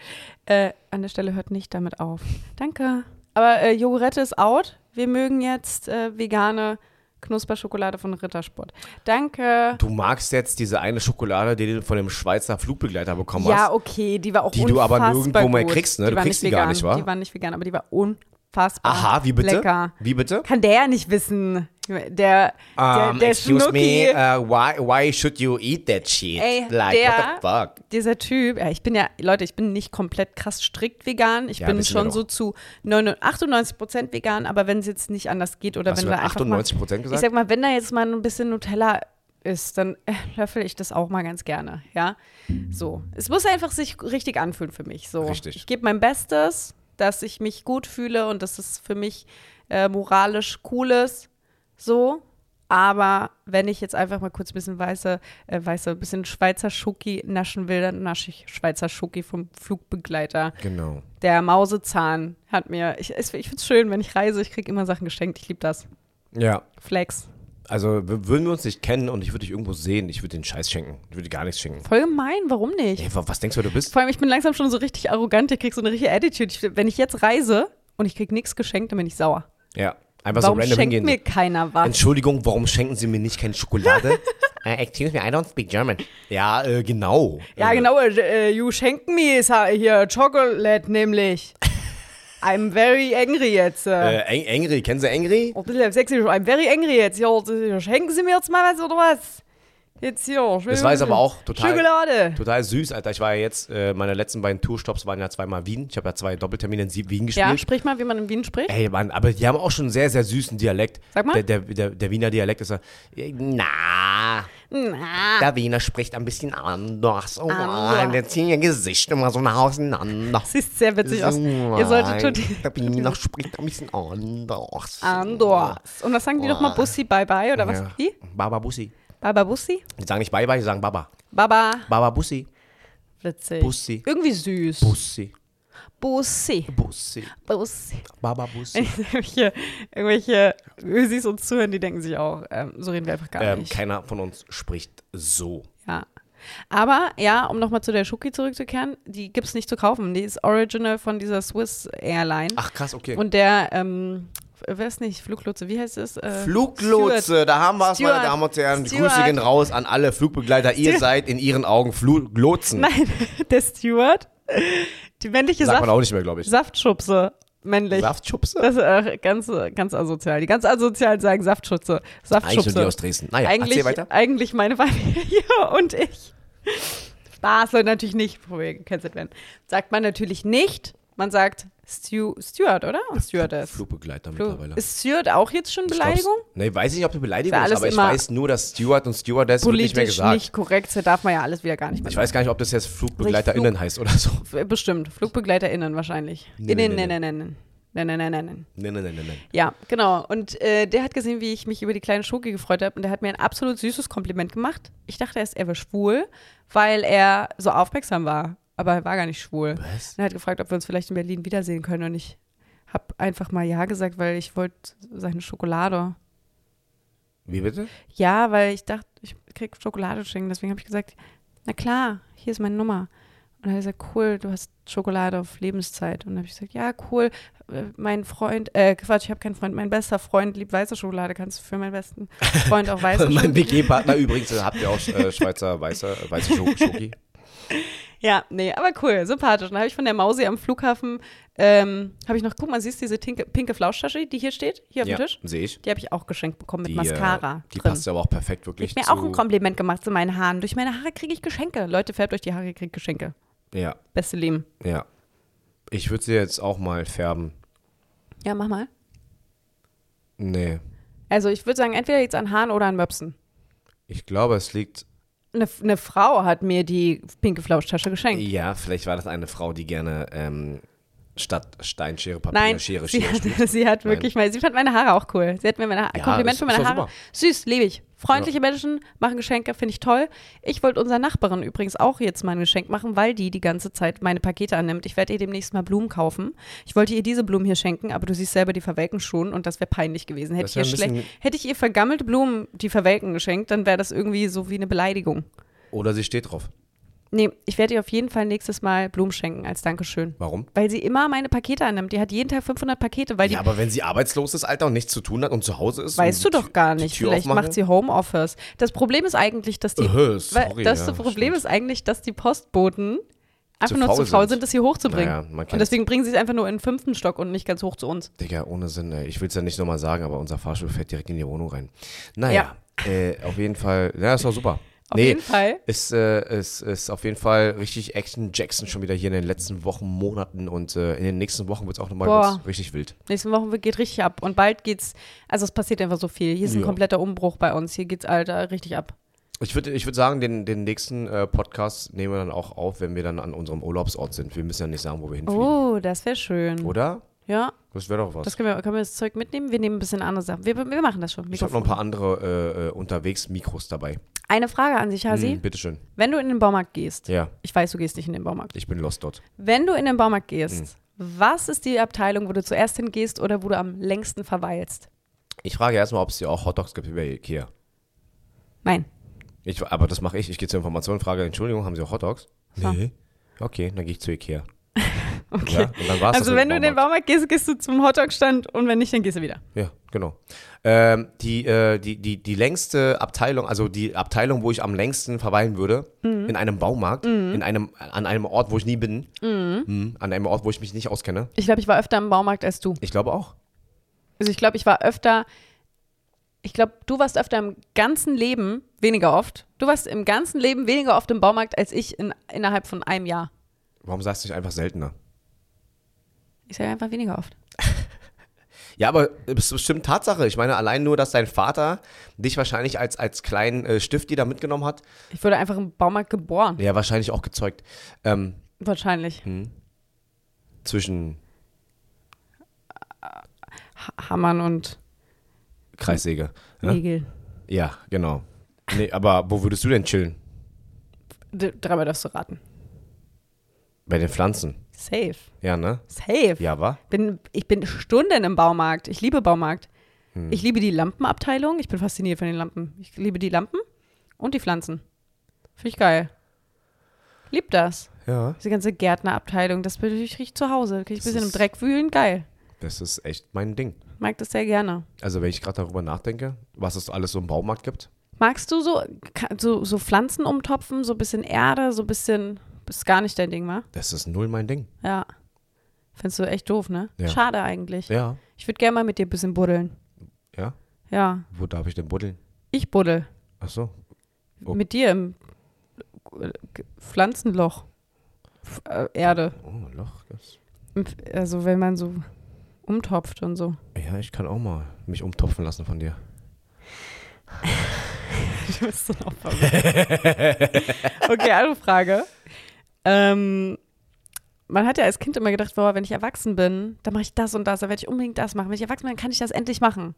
S1: äh, an der Stelle hört nicht damit auf. Danke. Aber äh, Jogurette ist out. Wir mögen jetzt äh, vegane Knusperschokolade von Rittersport. Danke.
S2: Du magst jetzt diese eine Schokolade, die du von dem Schweizer Flugbegleiter bekommen hast.
S1: Ja, okay, die war auch
S2: Die du aber
S1: unfassbar
S2: nirgendwo mehr
S1: gut.
S2: kriegst, ne?
S1: Die
S2: Du
S1: war
S2: kriegst
S1: nicht
S2: die gar
S1: vegan.
S2: nicht, wa?
S1: Die war nicht vegan, aber die war unfassbar
S2: Aha, wie bitte?
S1: lecker.
S2: Wie bitte?
S1: Kann der ja nicht wissen. Der, der,
S2: Um,
S1: der
S2: excuse
S1: Schnucki,
S2: me, uh, why, why should you eat that shit?
S1: Ey,
S2: like,
S1: der-
S2: what the fuck?
S1: dieser Typ, ja, ich bin ja, Leute, ich bin nicht komplett krass strikt vegan. Ich
S2: Ja,
S1: bin
S2: wissen wir
S1: schon
S2: doch.
S1: so zu achtundneunzig Prozent vegan, aber wenn es jetzt nicht anders geht oder
S2: Hast
S1: wenn
S2: du
S1: da
S2: dann
S1: einfach mal,
S2: achtundneunzig Prozent
S1: ich
S2: gesagt?
S1: sag mal, wenn da jetzt mal ein bisschen Nutella ist, dann äh, löffel ich das auch mal ganz gerne, ja. So, es muss einfach sich richtig anfühlen für mich. So,
S2: Richtig.
S1: ich gebe mein Bestes, dass ich mich gut fühle und dass es für mich äh, moralisch cool ist, so. Aber wenn ich jetzt einfach mal kurz ein bisschen weiße, äh, weiße, ein bisschen Schweizer Schoki naschen will, dann nasche ich Schweizer Schoki vom Flugbegleiter.
S2: Genau.
S1: Der Mausezahn hat mir, ich, ich finde es schön, wenn ich reise, ich kriege immer Sachen geschenkt. Ich liebe das.
S2: Ja.
S1: Flex.
S2: Also w- würden wir uns nicht kennen und ich würde dich irgendwo sehen, ich würde den Scheiß schenken. Ich würde dir gar nichts schenken.
S1: Voll gemein, warum nicht?
S2: Ey, wa- was denkst du, wer du bist?
S1: Vor allem, ich bin langsam schon so richtig arrogant, ich krieg so eine richtige Attitude. Ich, wenn ich jetzt reise und ich krieg nichts geschenkt, dann bin ich sauer.
S2: Ja. Einfach
S1: Warum
S2: so random
S1: schenkt
S2: hingehen.
S1: mir keiner was?
S2: Entschuldigung, warum schenken Sie mir nicht keine Schokolade? uh, excuse me, I don't speak German. Ja, äh, genau.
S1: Ja,
S2: äh,
S1: genau, äh, you schenken me sa- hier Chocolate nämlich. I'm very angry jetzt. Äh.
S2: Äh, Eng- Engri, kennen Sie Engri?
S1: Oh, ein bisschen sächsisch, I'm very angry jetzt. Ja, das- schenken Sie mir jetzt mal was oder was? Jetzt hier.
S2: Das war jetzt aber auch total,
S1: Schokolade.
S2: total süß, Alter. Ich war ja jetzt, äh, meine letzten beiden Tourstops waren ja zweimal Wien. Ich habe ja zwei Doppeltermine in Sie- Wien gespielt.
S1: Ja, sprich mal, wie man in Wien spricht.
S2: Ey, Mann, aber die haben auch schon einen sehr, sehr süßen Dialekt.
S1: Sag mal.
S2: Der, der, der, der Wiener Dialekt ist ja, na,
S1: Na.
S2: der Wiener spricht ein bisschen anders. Oh,
S1: Anders.
S2: der zieht ihr Gesicht immer so nach auseinander.
S1: Sieht sehr witzig aus. Ihr solltet schon die
S2: Der Wiener spricht ein bisschen anders.
S1: Anders. Und was sagen die doch mal? Bussi, bye bye oder was?
S2: Ja.
S1: Wie?
S2: Baba Bussi.
S1: Baba Bussi?
S2: Die sagen nicht Bye Bye, die sagen Baba.
S1: Baba.
S2: Baba Bussi.
S1: Witzig.
S2: Bussi.
S1: Irgendwie süß.
S2: Bussi.
S1: Bussi.
S2: Bussi.
S1: Bussi.
S2: Baba Bussi.
S1: irgendwelche, irgendwelche Ösis uns zuhören, die denken sich auch, ähm, so reden wir einfach gar
S2: Ähm,
S1: nicht.
S2: keiner von uns spricht so.
S1: Ja. Aber ja, um nochmal zu der Schoki zurückzukehren, die gibt es nicht zu kaufen. Die ist original von dieser Swiss Airline.
S2: Ach krass, okay.
S1: Und der, ähm, wer ist nicht, Fluglotse, wie heißt es? Äh,
S2: Fluglotse,
S1: Steward.
S2: da haben wir es, meine
S1: Steward.
S2: Damen und Herren. Die
S1: Steward.
S2: Grüße gehen raus an alle Flugbegleiter. Ihr
S1: Steward.
S2: seid in ihren Augen Fluglotsen.
S1: Nein, der Steward. Die männliche
S2: Sagt
S1: Saft
S2: man auch nicht mehr, glaube ich.
S1: Saftschubse. Männlich.
S2: Saftschubse?
S1: Das ist äh, ganz, ganz asozial. Die ganz asozialen sagen Saftschutze.
S2: Eigentlich nur
S1: Saftschubse.
S2: die aus Dresden. Naja,
S1: eigentlich,
S2: erzähl weiter.
S1: eigentlich meine Familie und ich. Spaß soll natürlich nicht gecancelt werden. Sagt man natürlich nicht. Man sagt Stu Steward, oder? Und Stewardess.
S2: Flugbegleiter
S1: Flu-
S2: mittlerweile.
S1: Ist Steward auch jetzt schon
S2: Ich glaub's-
S1: Beleidigung?
S2: Nee, weiß ich nicht, ob eine Beleidigung
S1: Ist ja
S2: ist,
S1: alles
S2: aber ich
S1: immer
S2: weiß nur, dass Steward und Stewardess wird nicht mehr
S1: Politisch
S2: gesagt.
S1: nicht korrekt, da darf man ja alles wieder gar nicht mehr
S2: Ich weiß gar nicht, ob das jetzt FlugbegleiterInnen
S1: Flug-
S2: heißt oder so.
S1: sagen. Bestimmt. FlugbegleiterInnen wahrscheinlich.
S2: Nee,
S1: Innen,
S2: nee, nee,
S1: nennen, nennen. Nennen, nennen, nennen.
S2: Nein, nein, nein, nein, nein.
S1: Ja, genau. Und äh, der hat gesehen, wie ich mich über die kleine Schoki gefreut habe. Und der hat mir ein absolut süßes Kompliment gemacht. Ich dachte erst, er wäre schwul, weil er so aufmerksam war. Aber er war gar nicht schwul.
S2: Was?
S1: Und er hat gefragt, ob wir uns vielleicht in Berlin wiedersehen können. Und ich habe einfach mal Ja gesagt, weil ich wollte seine Schokolade.
S2: Wie bitte?
S1: Ja, weil ich dachte, ich krieg Schokolade schenken. Deswegen habe ich gesagt, na klar, hier ist meine Nummer. Und dann hat er gesagt, cool, du hast Schokolade auf Lebenszeit. Und dann habe ich gesagt, ja, cool, äh, mein Freund, äh, Quatsch, ich habe keinen Freund, mein bester Freund liebt weiße Schokolade. Kannst du für meinen besten Freund auch weiße
S2: mein
S1: Schokolade?
S2: W G-Partner übrigens, äh, habt ihr auch äh, Schweizer weiße, äh, weiße Scho- Schoki?
S1: Ja, nee, aber cool, sympathisch. Und dann habe ich von der Mausi am Flughafen, ähm, habe ich noch, guck mal, siehst du diese tinke, pinke Flauschtasche, die hier steht, hier auf
S2: Ja,
S1: dem Tisch?
S2: sehe ich.
S1: Die habe ich auch geschenkt bekommen mit
S2: Die,
S1: Mascara
S2: äh, die
S1: drin.
S2: passt aber auch perfekt wirklich
S1: Ich habe mir
S2: zu...
S1: auch ein Kompliment gemacht zu meinen Haaren. Durch meine Haare kriege ich Geschenke. Leute, färbt euch die Haare, ihr kriegt Geschenke.
S2: Ja,
S1: Beste Leben.
S2: ja. Ich würde sie jetzt auch mal färben.
S1: Ja, mach mal.
S2: Nee.
S1: Also ich würde sagen, entweder jetzt an Haaren oder an Möpsen.
S2: Ich glaube, es liegt...
S1: Eine, eine Frau hat mir die pinke Flauschtasche geschenkt.
S2: Ja, vielleicht war das eine Frau, die gerne ähm, statt Steinschere, Papier,
S1: Nein,
S2: Schere,
S1: sie
S2: Schere
S1: hat,
S2: spielt.
S1: sie hat
S2: Nein.
S1: wirklich mal, sie fand meine Haare auch cool. Sie hat mir meine ha
S2: Ja,
S1: Kompliment
S2: ist-
S1: für meine
S2: ist doch
S1: Haare.
S2: super.
S1: Süß, liebe ich. Freundliche Menschen machen Geschenke, finde ich toll. Ich wollte unserer Nachbarin übrigens auch jetzt mal ein Geschenk machen, weil die die ganze Zeit meine Pakete annimmt. Ich werde ihr demnächst mal Blumen kaufen. Ich wollte ihr diese Blumen hier schenken, aber du siehst selber, die verwelken schon und das wäre peinlich gewesen. Hätte
S2: Das
S1: ich, ihr
S2: wär ein
S1: schlecht,
S2: bisschen-
S1: hätte ich ihr vergammelte Blumen, die verwelken, geschenkt, dann wäre das irgendwie so wie eine Beleidigung.
S2: Oder sie steht drauf.
S1: Nee, ich werde ihr auf jeden Fall nächstes Mal Blumen schenken als Dankeschön.
S2: Warum?
S1: Weil sie immer meine Pakete annimmt. Die hat jeden Tag fünfhundert Pakete, weil die
S2: Ja, aber wenn sie arbeitslos ist, Alter, und nichts zu tun hat und zu Hause ist.
S1: weißt
S2: und
S1: du
S2: die
S1: doch gar
S2: Tür-
S1: nicht.
S2: die Tür
S1: Vielleicht
S2: aufmachen.
S1: macht sie Homeoffice. Das Problem ist eigentlich, dass die
S2: Äh,
S1: weil,
S2: sorry,
S1: das
S2: ja,
S1: Problem
S2: stimmt.
S1: ist eigentlich, dass die Postboten einfach
S2: Zu
S1: nur zu
S2: faul
S1: faul
S2: sind.
S1: sind, das hier hochzubringen.
S2: Naja, man
S1: und
S2: kennt's.
S1: deswegen bringen sie es einfach nur in den fünften Stock und nicht ganz hoch zu uns.
S2: Digga, ohne Sinn, ey. Ich will es ja nicht nochmal sagen, aber unser Fahrstuhl fährt direkt in die Wohnung rein. Naja, äh, auf jeden Fall, ja, ist doch super.
S1: Auf
S2: nee,
S1: jeden Fall.
S2: Ist, äh, ist, ist auf jeden Fall richtig Action Jackson schon wieder hier in den letzten Wochen, Monaten und äh, in den nächsten Wochen wird es auch nochmal
S1: Boah.
S2: ganz richtig wild.
S1: Nächste Woche geht richtig ab. Und bald geht's, also es passiert einfach so viel. Hier ist ein
S2: Ja.
S1: kompletter Umbruch bei uns. Hier geht's, Alter, richtig ab.
S2: Ich würde ich würd sagen, den, den nächsten äh, Podcast nehmen wir dann auch auf, wenn wir dann an unserem Urlaubsort sind. Wir müssen ja nicht sagen, wo wir hinfliegen.
S1: Oh, das wäre schön.
S2: Oder?
S1: Ja,
S2: Das wäre doch was.
S1: das können wir, können wir das Zeug mitnehmen? Wir nehmen ein bisschen andere Sachen. Wir, wir machen das schon.
S2: Ich habe noch ein paar andere äh, äh, unterwegs Mikros dabei.
S1: Eine Frage an sich, Hasi.
S2: Hm, bitteschön.
S1: Wenn du in den Baumarkt gehst,
S2: Ja,
S1: ich weiß, du gehst nicht in den Baumarkt.
S2: ich bin lost dort.
S1: Wenn du in den Baumarkt gehst,
S2: Hm.
S1: was ist die Abteilung, wo du zuerst hingehst oder wo du am längsten verweilst?
S2: Ich frage erstmal, ob es hier auch Hotdogs gibt wie bei Ikea.
S1: Nein.
S2: Ich, aber das mache ich. Ich gehe zur Information, frage, Entschuldigung, haben Sie auch Hotdogs?
S1: So.
S2: Nee. Okay, dann gehe ich zu Ikea.
S1: Okay.
S2: Ja, und dann war's
S1: Also
S2: das
S1: wenn
S2: mit
S1: du
S2: dem
S1: in den Baumarkt gehst, gehst du zum Hotdog-Stand und wenn nicht, dann gehst du wieder.
S2: Ja, genau. Ähm, die, äh, die, die, die längste Abteilung, also die Abteilung, wo ich am längsten verweilen würde,
S1: Mhm.
S2: in einem Baumarkt, in einem, an einem Ort, wo ich nie bin, mhm. an einem Ort, wo ich mich nicht auskenne.
S1: Ich glaube, ich war öfter im Baumarkt als du.
S2: Ich glaube auch.
S1: Also ich glaube, ich war öfter, ich glaube, du warst öfter im ganzen Leben, weniger oft, du warst im ganzen Leben weniger oft im Baumarkt als ich in, innerhalb von einem Jahr.
S2: Warum sagst du nicht einfach seltener?
S1: Ich sage einfach weniger oft.
S2: Ja, aber das ist bestimmt Tatsache. Ich meine, allein nur, dass dein Vater dich wahrscheinlich als, als kleinen äh, Stift da mitgenommen hat.
S1: Ich wurde einfach im Baumarkt geboren.
S2: Ja, wahrscheinlich auch gezeugt. Ähm,
S1: Wahrscheinlich.
S2: hm. Zwischen
S1: Ha- Hammern und
S2: Kreissäge. Ne?
S1: Nägel.
S2: Ja, genau. Nee, aber wo würdest du denn chillen?
S1: D- Dreimal darfst du raten.
S2: Bei den Pflanzen.
S1: Safe.
S2: Ja, ne?
S1: Safe.
S2: Ja, wa?
S1: Bin, ich bin Stunden im Baumarkt. Ich liebe Baumarkt.
S2: Hm.
S1: Ich liebe die Lampenabteilung. Ich bin fasziniert von den Lampen. Ich liebe die Lampen und die Pflanzen. Finde ich geil. Lieb das.
S2: Ja.
S1: Diese ganze Gärtnerabteilung, das bin ich richtig zu Hause. Kann ich ein
S2: Das
S1: bisschen im
S2: ist-
S1: Dreck wühlen? Geil.
S2: Das ist echt mein Ding.
S1: Mag das sehr gerne.
S2: Also, wenn ich gerade darüber nachdenke, was es alles so im Baumarkt gibt.
S1: Magst du so, ka- so, so Pflanzen umtopfen, so ein bisschen Erde, so ein bisschen, ist gar nicht dein Ding, wa?
S2: Das ist null mein Ding.
S1: Ja. Findest du echt doof, ne?
S2: Ja.
S1: Schade eigentlich.
S2: Ja.
S1: Ich würde gerne mal mit dir ein bisschen buddeln.
S2: Ja?
S1: Ja,
S2: Wo darf ich denn buddeln?
S1: ich buddel.
S2: Ach so. Oh.
S1: Mit dir im äh, Pflanzenloch. F äh, Erde.
S2: Oh, Loch. Das.
S1: Also wenn man so umtopft und so.
S2: Ja, ich kann auch mal mich umtopfen lassen von dir.
S1: Du bist so ein Opfer. Okay, andere Frage. Ähm, man hat ja als Kind immer gedacht, boah, wenn ich erwachsen bin, dann mache ich das und das, dann werde ich unbedingt das machen. Wenn ich erwachsen bin, dann kann ich das endlich machen.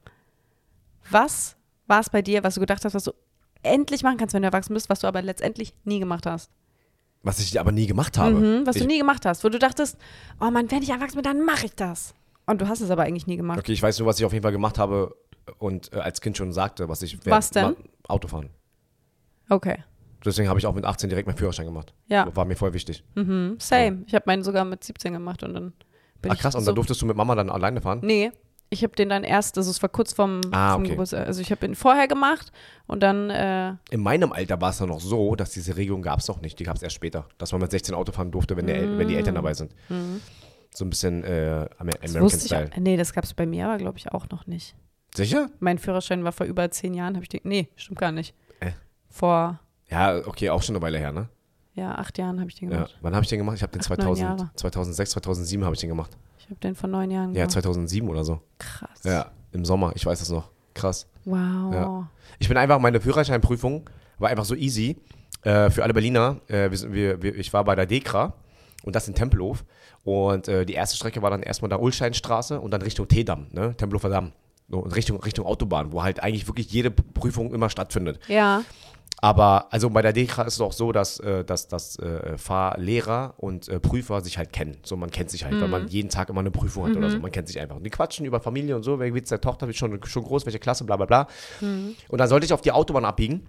S1: Was war es bei dir, was du gedacht hast, was du endlich machen kannst, wenn du erwachsen bist, was du aber letztendlich nie gemacht hast?
S2: Was ich aber nie gemacht habe.
S1: Mhm, was
S2: ich,
S1: du nie gemacht hast, wo du dachtest, oh Mann, wenn ich erwachsen bin, dann mache ich das. Und du hast es aber eigentlich nie gemacht.
S2: Okay, ich weiß nur, was ich auf jeden Fall gemacht habe und äh, als Kind schon sagte, was ich...
S1: Was denn?
S2: Ma- Autofahren.
S1: Okay.
S2: Deswegen habe ich auch mit achtzehn direkt meinen Führerschein gemacht.
S1: Ja.
S2: War mir voll wichtig.
S1: Mhm, same. Ich habe meinen sogar mit siebzehn gemacht und dann bin
S2: Ach
S1: ich
S2: krass, und
S1: so
S2: dann durftest du mit Mama dann alleine fahren?
S1: Nee, ich habe den dann erst, also es war kurz vom,
S2: Ah,
S1: vom
S2: okay.
S1: Geburtstag. Also ich habe ihn vorher gemacht und dann, äh,
S2: In meinem Alter war es dann noch so, dass diese Regelung gab es noch nicht. Die gab es erst später. Dass man mit sechzehn Auto fahren durfte, wenn, der, El- wenn die Eltern dabei sind. So ein bisschen äh, Amer-
S1: das
S2: American
S1: wusste
S2: Style.
S1: ich, nee, das gab es bei mir aber, glaube ich, auch noch nicht.
S2: Sicher?
S1: Mein Führerschein war vor über zehn Jahren, habe ich den, nee, stimmt gar nicht.
S2: Äh.
S1: Vor,
S2: Ja, okay, auch schon eine Weile her, ne?
S1: ja, acht Jahren habe ich den
S2: Ja.
S1: gemacht.
S2: Wann habe ich den gemacht? Ich habe den
S1: Acht, neun
S2: zweitausend,
S1: Jahre.
S2: zweitausendsechs, zweitausendsieben habe ich den gemacht.
S1: Ich habe den vor neun Jahren
S2: Ja,
S1: gemacht.
S2: zweitausendsieben oder so.
S1: Krass.
S2: Ja, im Sommer. Ich weiß das noch. Krass.
S1: Wow.
S2: Ja. Ich bin einfach, meine Führerscheinprüfung war einfach so easy. Äh, für alle Berliner, äh, wir, sind- wir, wir, ich war bei der Dekra und das in Tempelhof. Und äh, die erste Strecke war dann erstmal da Ulsteinstraße und dann Richtung Teedamm, ne? Tempelhofer Damm. So, Richtung, Richtung Autobahn, wo halt eigentlich wirklich jede Prüfung immer stattfindet.
S1: Ja,
S2: Aber also bei der Dekra ist es auch so, dass, äh, dass, dass äh, Fahrlehrer und äh, Prüfer sich halt kennen. So, man kennt sich halt, weil man jeden Tag immer eine Prüfung hat oder so. Man kennt sich einfach. Und die quatschen über Familie und so, wer geht's der Tochter, wird schon, schon groß, welche Klasse, bla bla bla. Und dann sollte ich auf die Autobahn abbiegen.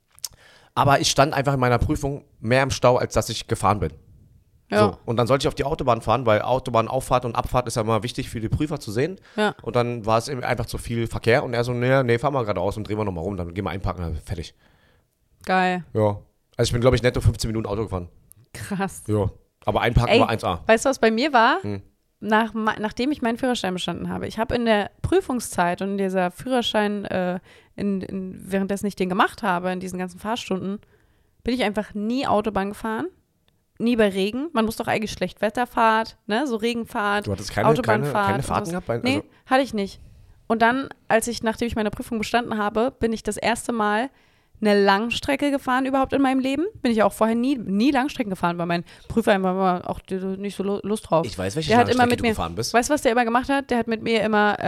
S2: Aber ich stand einfach in meiner Prüfung mehr im Stau, als dass ich gefahren bin.
S1: ja,
S2: So, und dann sollte ich auf die Autobahn fahren, weil Autobahnauffahrt und Abfahrt ist ja immer wichtig für die Prüfer zu sehen.
S1: ja.
S2: Und dann war es eben einfach zu viel Verkehr und er so, nee, nee, fahr mal geradeaus und drehen wir nochmal rum, dann gehen wir einparken, dann fertig.
S1: Geil.
S2: Ja. Also ich bin, glaube ich, netto fünfzehn Minuten Auto gefahren.
S1: Krass.
S2: Ja. Aber einparken
S1: Ey,
S2: war eins A.
S1: Weißt du, was bei mir war?
S2: Hm.
S1: Nach, ma- nachdem ich meinen Führerschein bestanden habe. Ich habe in der Prüfungszeit und in dieser Führerschein, äh, in, in, währenddessen ich den gemacht habe, in diesen ganzen Fahrstunden, bin ich einfach nie Autobahn gefahren. Nie bei Regen. Man muss doch eigentlich Schlechtwetterfahrt, ne? So Regenfahrt,
S2: Du hattest keine, keine,
S1: Autobahnfahrt.
S2: keine
S1: und
S2: Fahrten
S1: sowas.
S2: gehabt? Bei,
S1: Nee,
S2: also,
S1: hatte ich nicht. Und dann, als ich, nachdem ich meine Prüfung bestanden habe, bin ich das erste Mal eine Langstrecke gefahren überhaupt in meinem Leben. Bin ich auch vorher nie, nie Langstrecken gefahren, weil mein Prüfer immer war auch nicht so Lust drauf.
S2: ich weiß, welche
S1: Der hat immer
S2: Langstrecke
S1: mit
S2: du
S1: mir,
S2: gefahren bist.
S1: weißt du, was der immer gemacht hat? Der hat mit mir immer äh,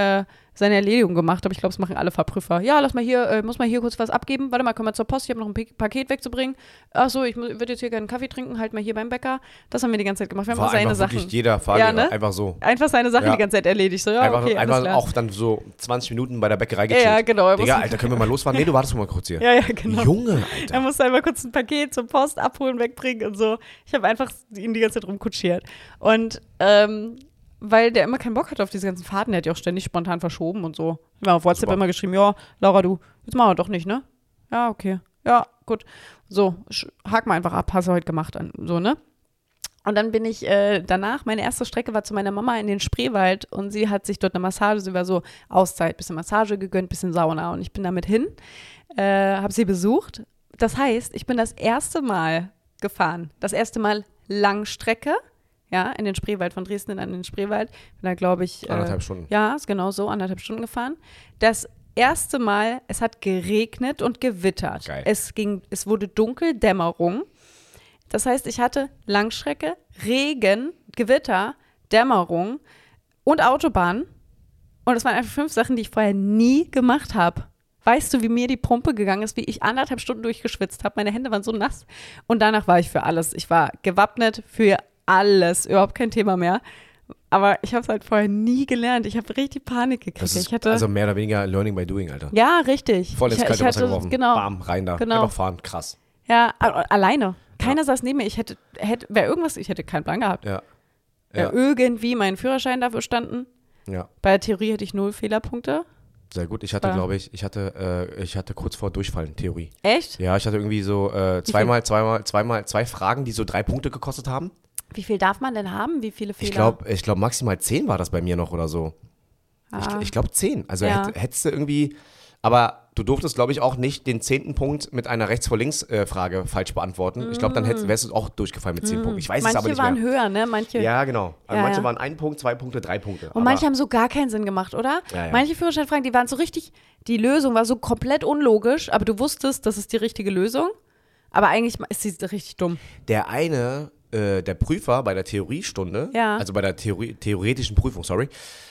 S1: seine Erledigung gemacht, aber ich glaube, es machen alle Fahrprüfer. Ja, lass mal hier, äh, muss mal hier kurz was abgeben. Warte mal, komm mal zur Post, ich habe noch ein P- Paket wegzubringen. Ach so, ich würde jetzt hier gerne einen Kaffee trinken, halt mal hier beim Bäcker. Das haben wir die ganze Zeit gemacht. Wir haben
S2: War
S1: auch seine
S2: einfach
S1: Sachen.
S2: wirklich jeder Fahrlehrer,
S1: Ja, ne?
S2: einfach so.
S1: Einfach seine Sachen
S2: Ja.
S1: die ganze Zeit erledigt. So, ja,
S2: einfach
S1: okay, alles
S2: einfach
S1: klar.
S2: auch dann so zwanzig Minuten bei der Bäckerei gechillt.
S1: Ja, genau. er
S2: Digga,
S1: muss-
S2: Alter, können wir mal losfahren? Nee, du wartest mal kurz hier.
S1: Ja, ja, genau.
S2: Junge,
S1: Er
S2: Alter.
S1: musste einmal kurz ein Paket zur Post abholen, wegbringen und so. Ich habe einfach ihn die ganze Zeit rumkutschiert. Und ähm, weil der immer keinen Bock hatte auf diese ganzen Fahrten, der hat ja auch ständig spontan verschoben und so. Ich habe auf WhatsApp
S2: Super.
S1: immer geschrieben, ja, Laura, du, jetzt machen wir doch nicht, ne? Ja, okay. Ja, gut. So, sch- hak mal einfach ab, hast du heute gemacht. an- So, ne? Und dann bin ich äh, danach, meine erste Strecke war zu meiner Mama in den Spreewald und sie hat sich dort eine Massage, sie war so Auszeit, bisschen Massage gegönnt, bisschen Sauna und ich bin damit hin, äh, habe sie besucht. Das heißt, ich bin das erste Mal gefahren, das erste Mal Langstrecke, ja, in den Spreewald, von Dresden an den Spreewald, bin da glaube ich äh,
S2: Anderthalb Stunden.
S1: ja, ist genau so, anderthalb Stunden gefahren. Das erste Mal, es hat geregnet und gewittert.
S2: Geil.
S1: Es ging, es wurde dunkel, Dämmerung. Das heißt, ich hatte Langstrecke, Regen, Gewitter, Dämmerung und Autobahn. Und das waren einfach fünf Sachen, die ich vorher nie gemacht habe. Weißt du, wie mir die Pumpe gegangen ist, wie ich anderthalb Stunden durchgeschwitzt habe? Meine Hände waren so nass. Und danach war ich für alles. Ich war gewappnet für alles. Überhaupt kein Thema mehr. Aber ich habe es halt vorher nie gelernt. Ich habe richtig Panik gekriegt.
S2: Das ist
S1: ich hatte,
S2: also mehr oder weniger Learning by Doing, Alter.
S1: ja, richtig.
S2: Voll ins
S1: ich,
S2: kalte
S1: ich
S2: Wasser
S1: hatte,
S2: geworfen.
S1: Genau.
S2: Bam, rein da.
S1: Genau.
S2: Einfach fahren, krass.
S1: Ja, a- alleine. Keiner saß neben mir. Ich hätte, hätte wäre irgendwas, ich hätte keinen Plan gehabt.
S2: Ja.
S1: Wäre
S2: Ja.
S1: irgendwie mein Führerschein dafür standen.
S2: Ja.
S1: Bei der Theorie hätte ich null Fehlerpunkte.
S2: Sehr gut. Ich hatte,
S1: War-
S2: glaube ich, ich hatte, äh, ich hatte kurz vor Durchfallen, Theorie.
S1: Echt?
S2: Ja, ich hatte irgendwie so äh, zweimal, zweimal, zweimal, zwei Fragen, die so drei Punkte gekostet haben.
S1: Wie viel darf man denn haben? Wie viele Fehler?
S2: Ich glaube, ich glaub, maximal zehn war das bei mir noch oder so.
S1: Ah.
S2: Ich, ich glaube zehn. Also
S1: Ja.
S2: hätt, hättest du irgendwie, aber du durftest, glaube ich, auch nicht den zehnten Punkt mit einer Rechts-vor-Links-Frage falsch beantworten. Ich glaube, dann hättest, wärst du auch durchgefallen mit zehn Punkten. Ich weiß
S1: Manche
S2: es aber nicht
S1: waren
S2: mehr.
S1: höher, ne? Manche.
S2: Ja, genau. Also
S1: Ja,
S2: manche
S1: ja.
S2: waren ein Punkt, zwei Punkte, drei Punkte.
S1: Und
S2: aber
S1: manche haben so gar keinen Sinn gemacht, oder?
S2: Ja, ja.
S1: Manche Führerscheinfragen, die waren so richtig, die Lösung war so komplett unlogisch, aber du wusstest, das ist die richtige Lösung. Aber eigentlich ist sie richtig dumm.
S2: der eine, äh, der Prüfer bei der Theoriestunde,
S1: Ja.
S2: also bei der Theorie, theoretischen Prüfung, sorry,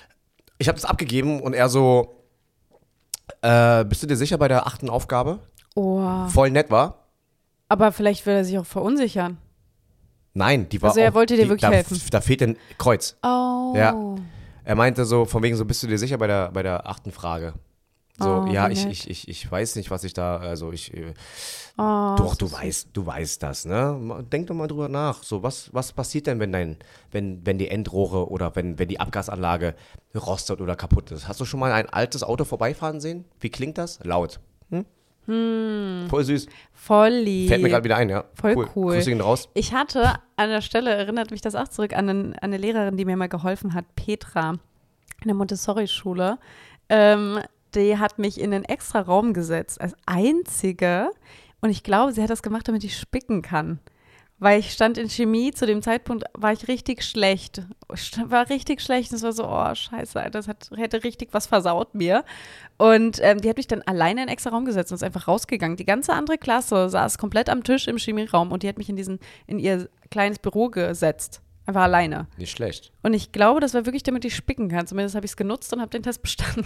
S2: ich habe das abgegeben und er so, äh, bist du dir sicher bei der achten Aufgabe?
S1: Oh.
S2: Voll nett war.
S1: Aber vielleicht will er sich auch verunsichern.
S2: Nein, die war
S1: Also er
S2: auch,
S1: wollte dir
S2: die,
S1: wirklich
S2: da,
S1: helfen.
S2: Da fehlt ein Kreuz.
S1: Oh.
S2: Ja. Er meinte so, von wegen so, bist du dir sicher bei der, bei der achten Frage? So,
S1: Oh,
S2: ja,
S1: wie
S2: ich,
S1: nett.
S2: ich, ich, ich weiß nicht, was ich da, also ich, äh,
S1: Oh,
S2: doch,
S1: so
S2: du weißt, du weißt das, ne? Denk doch mal drüber nach. So, was, was passiert denn, wenn dein, wenn, wenn die Endrohre oder wenn, wenn die Abgasanlage rostet oder kaputt ist? Hast du schon mal ein altes Auto vorbeifahren sehen? Wie klingt das? Laut. Hm?
S1: Hm.
S2: Voll süß.
S1: Voll lieb.
S2: Fällt mir gerade wieder ein, ja.
S1: Voll cool.
S2: Grüße ihn raus.
S1: Ich hatte an der Stelle, erinnert mich das auch zurück, an, einen, an eine Lehrerin, die mir mal geholfen hat, Petra, in der Montessori-Schule. Ähm, die hat mich in einen extra Raum gesetzt, als einzige. Und ich glaube, sie hat das gemacht, damit ich spicken kann. Weil ich stand in Chemie, zu dem Zeitpunkt war ich richtig schlecht. Ich stand- war richtig schlecht. Und es war so, oh, scheiße, Alter, das hat, hätte richtig was versaut mir. Und ähm, die hat mich dann alleine in einen extra Raum gesetzt und ist einfach rausgegangen. Die ganze andere Klasse saß komplett am Tisch im Chemieraum und die hat mich in diesen, in ihr kleines Büro gesetzt. Einfach alleine.
S2: Nicht schlecht.
S1: Und ich glaube, das war wirklich, damit ich spicken kann. Zumindest habe ich es genutzt und habe den Test bestanden.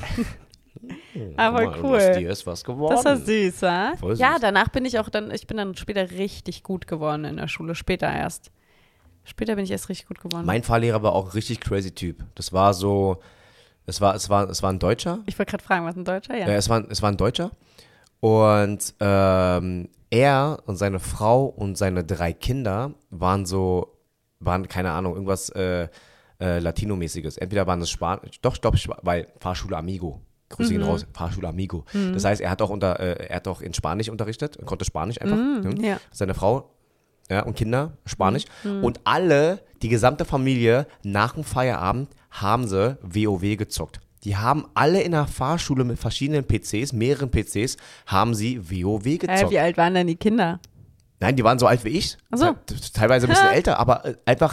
S1: Aber
S2: Guck mal,
S1: cool.
S2: Aus dir ist was geworden.
S1: Das war süß, wa?
S2: Voll süß.
S1: Ja, danach bin ich auch dann, ich bin dann später richtig gut geworden in der Schule. Später erst. Später bin ich erst richtig gut geworden.
S2: Mein Fahrlehrer war auch ein richtig crazy Typ. Das war so, es war, es war, es war ein Deutscher.
S1: ich wollte gerade fragen, was ein Deutscher? Ja.
S2: Ja, es war, es war ein Deutscher. Und ähm, er und seine Frau und seine drei Kinder waren so, waren, keine Ahnung, irgendwas äh, äh, Latino-mäßiges. Entweder waren es Spanisch, doch, ich glaube, weil Fahrschule Amigo. Grüße ihn raus, Fahrschule Amigo. Das heißt, er hat auch unter, äh, er hat auch in Spanisch unterrichtet, konnte Spanisch einfach. ne?
S1: ja.
S2: Seine Frau ja, und Kinder Spanisch. Und alle, die gesamte Familie, nach dem Feierabend haben sie WoW gezockt. Die haben alle in der Fahrschule mit verschiedenen P Cs, mehreren P Cs, haben sie WoW
S1: Äh,
S2: gezockt.
S1: wie alt waren denn die Kinder?
S2: Nein, die waren so alt wie ich.
S1: Ach so.
S2: Te- Teilweise ein bisschen älter, aber äh, einfach,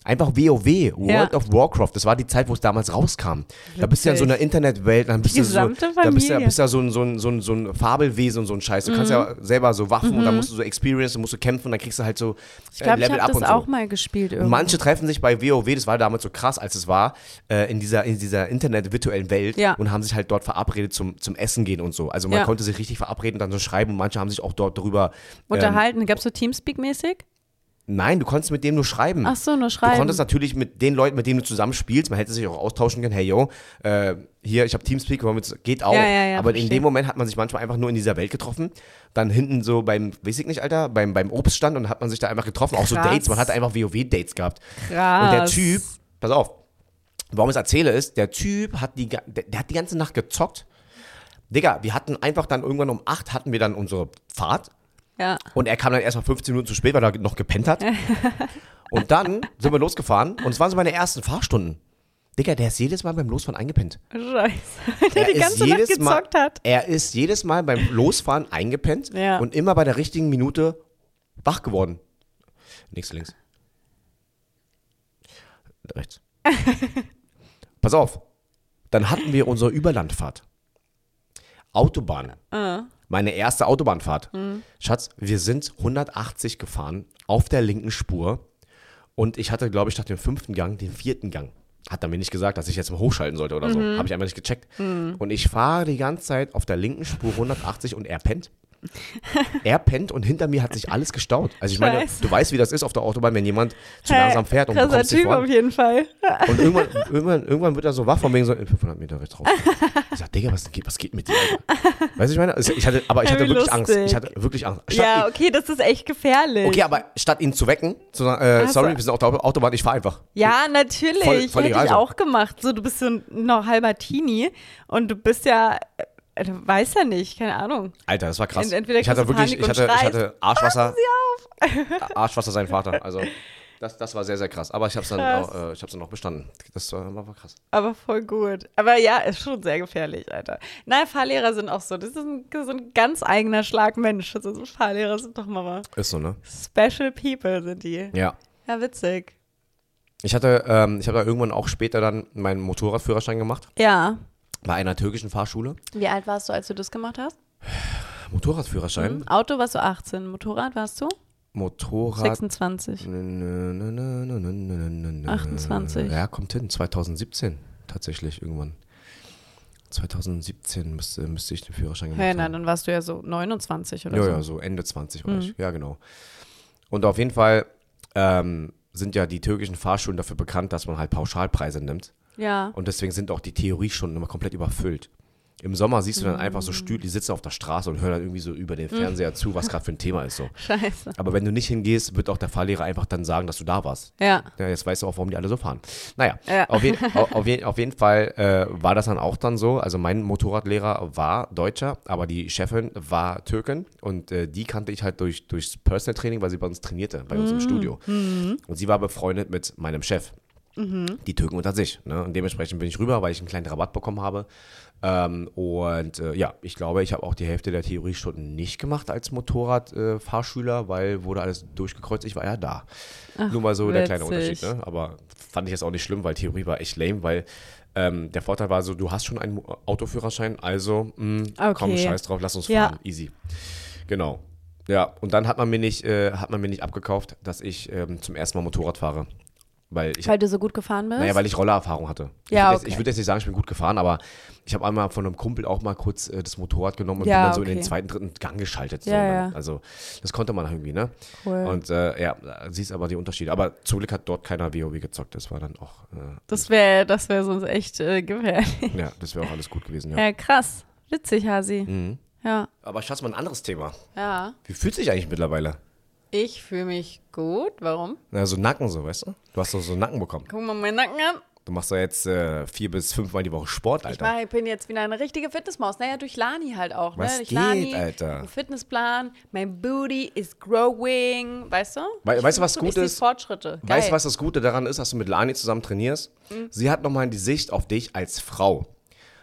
S2: Einfach WoW, World
S1: Ja.
S2: of Warcraft. Das war die Zeit, wo es damals rauskam. Da bist du ja in so einer Internetwelt, dann bist
S1: Die
S2: du so,
S1: gesamte
S2: da bist du ja,
S1: Familie.
S2: bist ja so, ein, so, ein, so, ein, so ein Fabelwesen und so ein Scheiß. Du kannst ja selber so Waffen und dann musst du so Experience, dann musst du kämpfen und dann kriegst du halt so
S1: Ich glaube, ich
S2: Level
S1: habe
S2: up
S1: das
S2: und so.
S1: auch mal gespielt
S2: Und
S1: irgendwo.
S2: manche treffen sich bei WoW, das war damals so krass, als es war, äh, in dieser, in dieser Internet-virtuellen Welt
S1: Ja.
S2: und haben sich halt dort verabredet zum, zum Essen gehen und so. Also man
S1: Ja.
S2: konnte sich richtig verabreden und dann so schreiben und manche haben sich auch dort drüber ähm,
S1: Unterhalten. Gab es so Teamspeak-mäßig?
S2: Nein, du konntest mit dem nur schreiben.
S1: Ach so, nur
S2: Du
S1: schreiben.
S2: konntest natürlich mit den Leuten, mit denen du zusammen spielst, man hätte sich auch austauschen können, hey yo, äh, hier, ich habe Teamspeak, wollen wir jetzt- geht auch.
S1: Ja, ja, ja,
S2: Aber in
S1: verstehe.
S2: dem Moment hat man sich manchmal einfach nur in dieser Welt getroffen. Dann hinten so beim, weiß ich nicht, Alter, beim, beim Obststand und hat man sich da einfach getroffen. Auch so
S1: Krass.
S2: Dates, man hat einfach WoW-Dates gehabt.
S1: Krass.
S2: Und der Typ, pass auf, warum ich es erzähle ist, der Typ hat die, ga- der, der hat die ganze Nacht gezockt. Digga, wir hatten einfach dann irgendwann um acht hatten wir dann unsere Fahrt.
S1: Ja.
S2: Und er kam dann erstmal fünfzehn Minuten zu spät, weil er noch gepennt hat. Und dann sind wir losgefahren und es waren so meine ersten Fahrstunden. Digga, der ist jedes Mal beim Losfahren eingepennt.
S1: Scheiße. Der
S2: Er
S1: die
S2: ist
S1: ganze Nacht
S2: jedes Mal-
S1: gezockt hat.
S2: Er ist jedes Mal beim Losfahren eingepennt
S1: Ja.
S2: und immer bei der richtigen Minute wach geworden. Nächste links. Rechts. Pass auf. Dann hatten wir unsere Überlandfahrt. Autobahn. Meine erste Autobahnfahrt. Schatz, wir sind hundertachtzig gefahren auf der linken Spur und ich hatte, glaube ich, nach dem fünften Gang den vierten Gang. Hat er mir nicht gesagt, dass ich jetzt mal hochschalten sollte oder so. Habe ich einfach nicht gecheckt. Und ich fahre die ganze Zeit auf der linken Spur hundertachtzig und er pennt. Er pennt und hinter mir hat sich alles gestaut. Also ich meine,
S1: Scheiße.
S2: du weißt, wie das ist auf der Autobahn, wenn jemand zu langsam fährt und du
S1: krasser
S2: kommst nicht
S1: Typ
S2: voran.
S1: auf jeden Fall.
S2: Und irgendwann, irgendwann, irgendwann wird er so wach von wegen so in fünfhundert Meter rechts raus. Ich sag, Digga, was geht, was geht mit dir? Alter? Weißt du, ich meine? Also ich hatte, aber ich
S1: Ja,
S2: hatte
S1: wie
S2: wirklich Angst.
S1: lustig.
S2: Ich hatte wirklich Angst. Statt
S1: Ja,
S2: ihn,
S1: okay, das ist echt gefährlich.
S2: okay, aber statt ihn zu wecken, zu sagen, äh,
S1: Ach so.
S2: sorry, wir sind auf der Autobahn, ich fahre einfach.
S1: Ja, natürlich.
S2: Voll- voll
S1: Hätte
S2: egal
S1: ich
S2: so.
S1: auch gemacht. So, du bist so ein noch halber Teenie und du bist ja, äh, du weißt ja nicht, keine Ahnung.
S2: Alter, das war krass.
S1: Ent- entweder
S2: ich hatte
S1: kriegst du
S2: wirklich,
S1: Panik
S2: ich
S1: und
S2: hatte, ich
S1: schreist.
S2: hatte Arschwasser. Arschwasser sein Vater. Also das, das war sehr, sehr krass. Aber ich hab's dann,
S1: Krass.
S2: auch, äh, ich hab's dann auch bestanden. Das war, war krass.
S1: Aber voll gut. Aber ja, ist schon sehr gefährlich, Alter. Nein, Fahrlehrer sind auch so. Das ist ein, so ein ganz eigener Schlag Mensch. Also so Fahrlehrer sind doch mal
S2: Ist so, ne?
S1: Special People sind die.
S2: Ja.
S1: Ja, witzig.
S2: Ich hatte, ähm, ich habe da irgendwann auch später dann meinen Motorradführerschein gemacht.
S1: Ja.
S2: Bei einer türkischen Fahrschule.
S1: Wie alt warst du, als du das gemacht hast?
S2: Motorradführerschein.
S1: Auto warst du achtzehn. Motorrad warst du?
S2: Motorrad.
S1: sechsundzwanzig. achtundzwanzig.
S2: Ja, kommt hin. zweitausendsiebzehn tatsächlich irgendwann. zweitausendsiebzehn müsste, müsste ich den Führerschein gemacht
S1: Ja,
S2: haben.
S1: nein, dann warst du ja so neunundzwanzig oder
S2: Ja,
S1: so.
S2: ja, so Ende zwanzig oder ich. Ja, genau. Und auf jeden Fall ähm, sind ja die türkischen Fahrschulen dafür bekannt, dass man halt Pauschalpreise nimmt.
S1: Ja.
S2: Und deswegen sind auch die Theoriestunden immer komplett überfüllt. Im Sommer siehst du dann einfach so Stühle, die sitzen auf der Straße und hören dann irgendwie so über den Fernseher zu, was gerade für ein Thema ist. So.
S1: Scheiße.
S2: Aber wenn du nicht hingehst, wird auch der Fahrlehrer einfach dann sagen, dass du da warst.
S1: Ja.
S2: Ja, jetzt weißt du auch, warum die alle so fahren. Naja,
S1: Ja.
S2: auf, je, auf, auf, je, auf jeden Fall äh, war das dann auch dann so. Also mein Motorradlehrer war Deutscher, aber die Chefin war Türkin und äh, die kannte ich halt durch, durchs Personal Training, weil sie bei uns trainierte, bei uns im Studio. Und sie war befreundet mit meinem Chef. Die Türken unter sich. Ne? Und dementsprechend bin ich rüber, weil ich einen kleinen Rabatt bekommen habe. Ähm, und äh, ja, ich glaube, ich habe auch die Hälfte der Theoriestunden nicht gemacht als Motorradfahrschüler, äh, weil wurde alles durchgekreuzt. Ich war ja da.
S1: Ach,
S2: Nur mal so der kleine
S1: witzig.
S2: Unterschied. Ne? Aber fand ich jetzt auch nicht schlimm, weil Theorie war echt lame, weil ähm, der Vorteil war so, du hast schon einen Autoführerschein, also mh,
S1: Okay.
S2: komm, scheiß drauf, lass uns
S1: Ja.
S2: fahren. Easy. Genau. Ja, und dann hat man mir nicht, äh, hat man mir nicht abgekauft, dass ich ähm, zum ersten Mal Motorrad fahre. Weil ich
S1: Weil du so gut gefahren bist?
S2: naja, weil ich Rollererfahrung hatte. Ich
S1: Ja,
S2: würde jetzt,
S1: okay.
S2: ich würd jetzt nicht sagen, ich bin gut gefahren, aber ich habe einmal von einem Kumpel auch mal kurz äh, das Motorrad genommen und
S1: Ja,
S2: bin dann so in
S1: okay.
S2: den zweiten, dritten Gang geschaltet. So,
S1: Ja,
S2: ne?
S1: ja.
S2: Also das konnte man irgendwie, ne?
S1: Cool.
S2: Und äh, ja, siehst aber die Unterschiede. Aber zum Glück hat dort keiner WoW gezockt. Das war dann auch, äh,
S1: Das wäre das wär sonst echt äh, gefährlich.
S2: ja, das wäre auch alles gut gewesen, ja.
S1: Ja, krass. Witzig, Hasi.
S2: Mhm.
S1: Ja.
S2: Aber Schatz, mal ein anderes Thema.
S1: Ja.
S2: Wie fühlt sich eigentlich mittlerweile?
S1: Ich fühle mich gut. Warum?
S2: Na, so Nacken so, weißt du? Du hast doch so einen Nacken bekommen.
S1: Guck mal meinen Nacken an.
S2: Du machst doch jetzt äh, vier bis fünfmal die Woche Sport,
S1: Ich,
S2: Alter.
S1: mach, ich bin jetzt wieder eine richtige Fitnessmaus. Naja, durch Lani halt auch.
S2: Was
S1: ne? Durch
S2: geht,
S1: Lani,
S2: Alter?
S1: Ein Fitnessplan. Mein Booty is growing. Weißt du?
S2: We-
S1: Ich
S2: weißt du, was
S1: so
S2: gut
S1: richtig
S2: ist?
S1: Fortschritte.
S2: Weißt du,
S1: Geil.
S2: was das Gute daran ist, dass du mit Lani zusammen trainierst? Sie hat nochmal die Sicht auf dich als Frau.